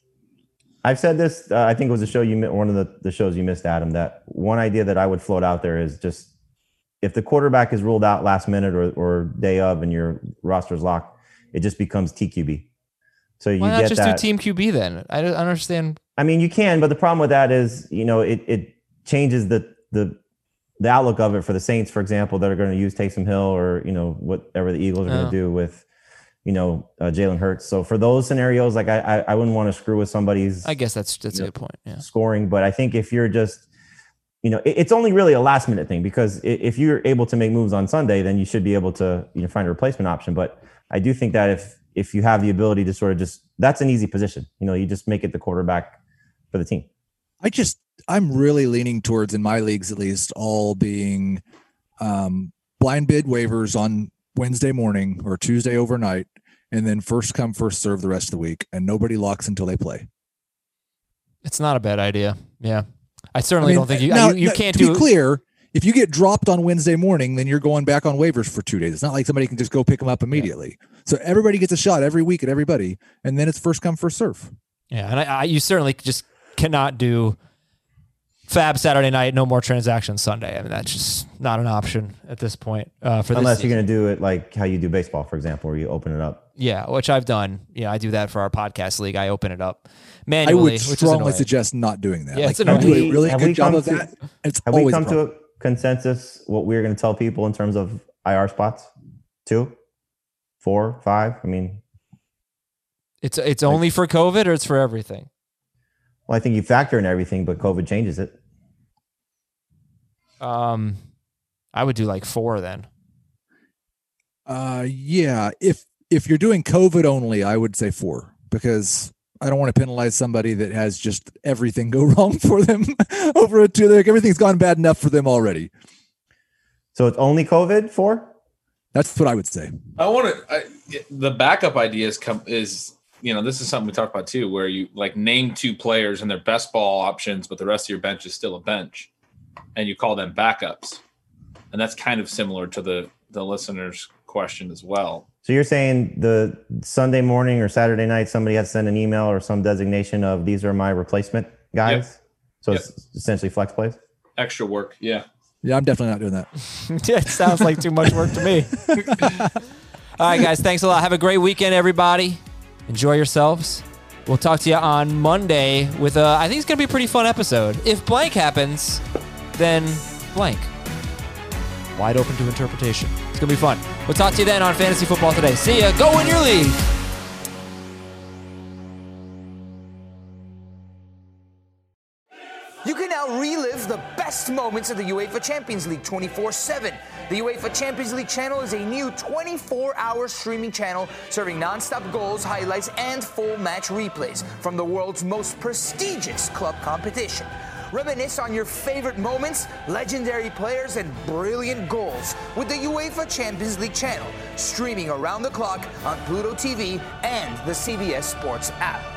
D: I've said this, uh, I think it was a show you one of the, the shows you missed, Adam, that one idea that I would float out there is just if the quarterback is ruled out last minute or, or day of and your roster's locked, it just becomes T Q B. So you
A: Why not
D: get
A: just
D: that,
A: do Team Q B then? I don't understand.
D: I mean, you can, but the problem with that is, you know, it it changes the the the outlook of it for the Saints, for example, that are going to use Taysom Hill or, you know, whatever the Eagles are oh. going to do with, you know, uh, Jalen Hurts. So for those scenarios, like I I, I wouldn't want to screw with somebody's.
A: I guess that's that's a
D: know,
A: good point. Yeah,
D: scoring, but I think if you're just, you know, it, it's only really a last minute thing because if you're able to make moves on Sunday, then you should be able to, you know, find a replacement option. But I do think that if if you have the ability to sort of just, that's an easy position. You know, you just make it the quarterback for the team.
F: I just, I'm really leaning towards, in my leagues at least, all being um, blind bid waivers on Wednesday morning or Tuesday overnight, and then first come, first serve the rest of the week, and nobody locks until they play.
A: It's not a bad idea. Yeah. I certainly I mean, don't think you,
F: now,
A: you, you
F: now,
A: can't
F: to
A: do
F: be clear. If you get dropped on Wednesday morning, then you're going back on waivers for two days. It's not like somebody can just go pick them up immediately. Yeah. So everybody gets a shot every week at everybody, and then it's first come, first serve.
A: Yeah, and I, I, you certainly just cannot do Fab Saturday night, no more transactions Sunday. I mean, that's just not an option at this point. Uh, for
D: Unless
A: this
D: you're going to do it like how you do baseball, for example, where you open it up.
A: Yeah, which I've done. Yeah, I do that for our podcast league. I open it up manually.
F: I would strongly suggest not doing that.
A: Yeah,
F: like,
A: it's annoying.
F: do a really
D: have
F: good job of
D: to,
F: that. It's
D: have
F: always
D: we come
F: a
D: to a consensus what we're going to tell people in terms of I R spots? Two, four, five? I mean,
A: it's it's like, only for COVID or it's for everything?
D: Well, I think you factor in everything, but COVID changes it.
A: Um, I would do like four then.
F: Uh, yeah. If if you're doing COVID only, I would say four because I don't want to penalize somebody that has just everything go wrong for them over a two. Like everything's gone bad enough for them already.
D: So it's only COVID four?
F: That's what I would say.
E: I want to. The backup idea is come is you know this is something we talked about too, where you like name two players and their best ball options, but the rest of your bench is still a bench, and you call them backups, and that's kind of similar to the the listener's question as well.
D: So you're saying the Sunday morning or Saturday night, somebody has to send an email or some designation of these are my replacement guys. Yep. So yep. It's essentially flex plays.
E: Extra work. Yeah.
F: Yeah, I'm definitely not doing that.
A: It sounds like too much work to me. All right, guys. Thanks a lot. Have a great weekend, everybody. Enjoy yourselves. We'll talk to you on Monday with a, I think it's going to be a pretty fun episode. If blank happens, then blank. Wide open to interpretation. It's going to be fun. We'll talk to you then on Fantasy Football Today. See ya. Go win your league.
H: You can now relive the best moments of the UEFA Champions League twenty-four seven. The UEFA Champions League channel is a new twenty-four hour streaming channel serving non-stop goals, highlights, and full match replays from the world's most prestigious club competition. Reminisce on your favorite moments, legendary players, and brilliant goals with the UEFA Champions League channel, streaming around the clock on Pluto T V and the C B S Sports app.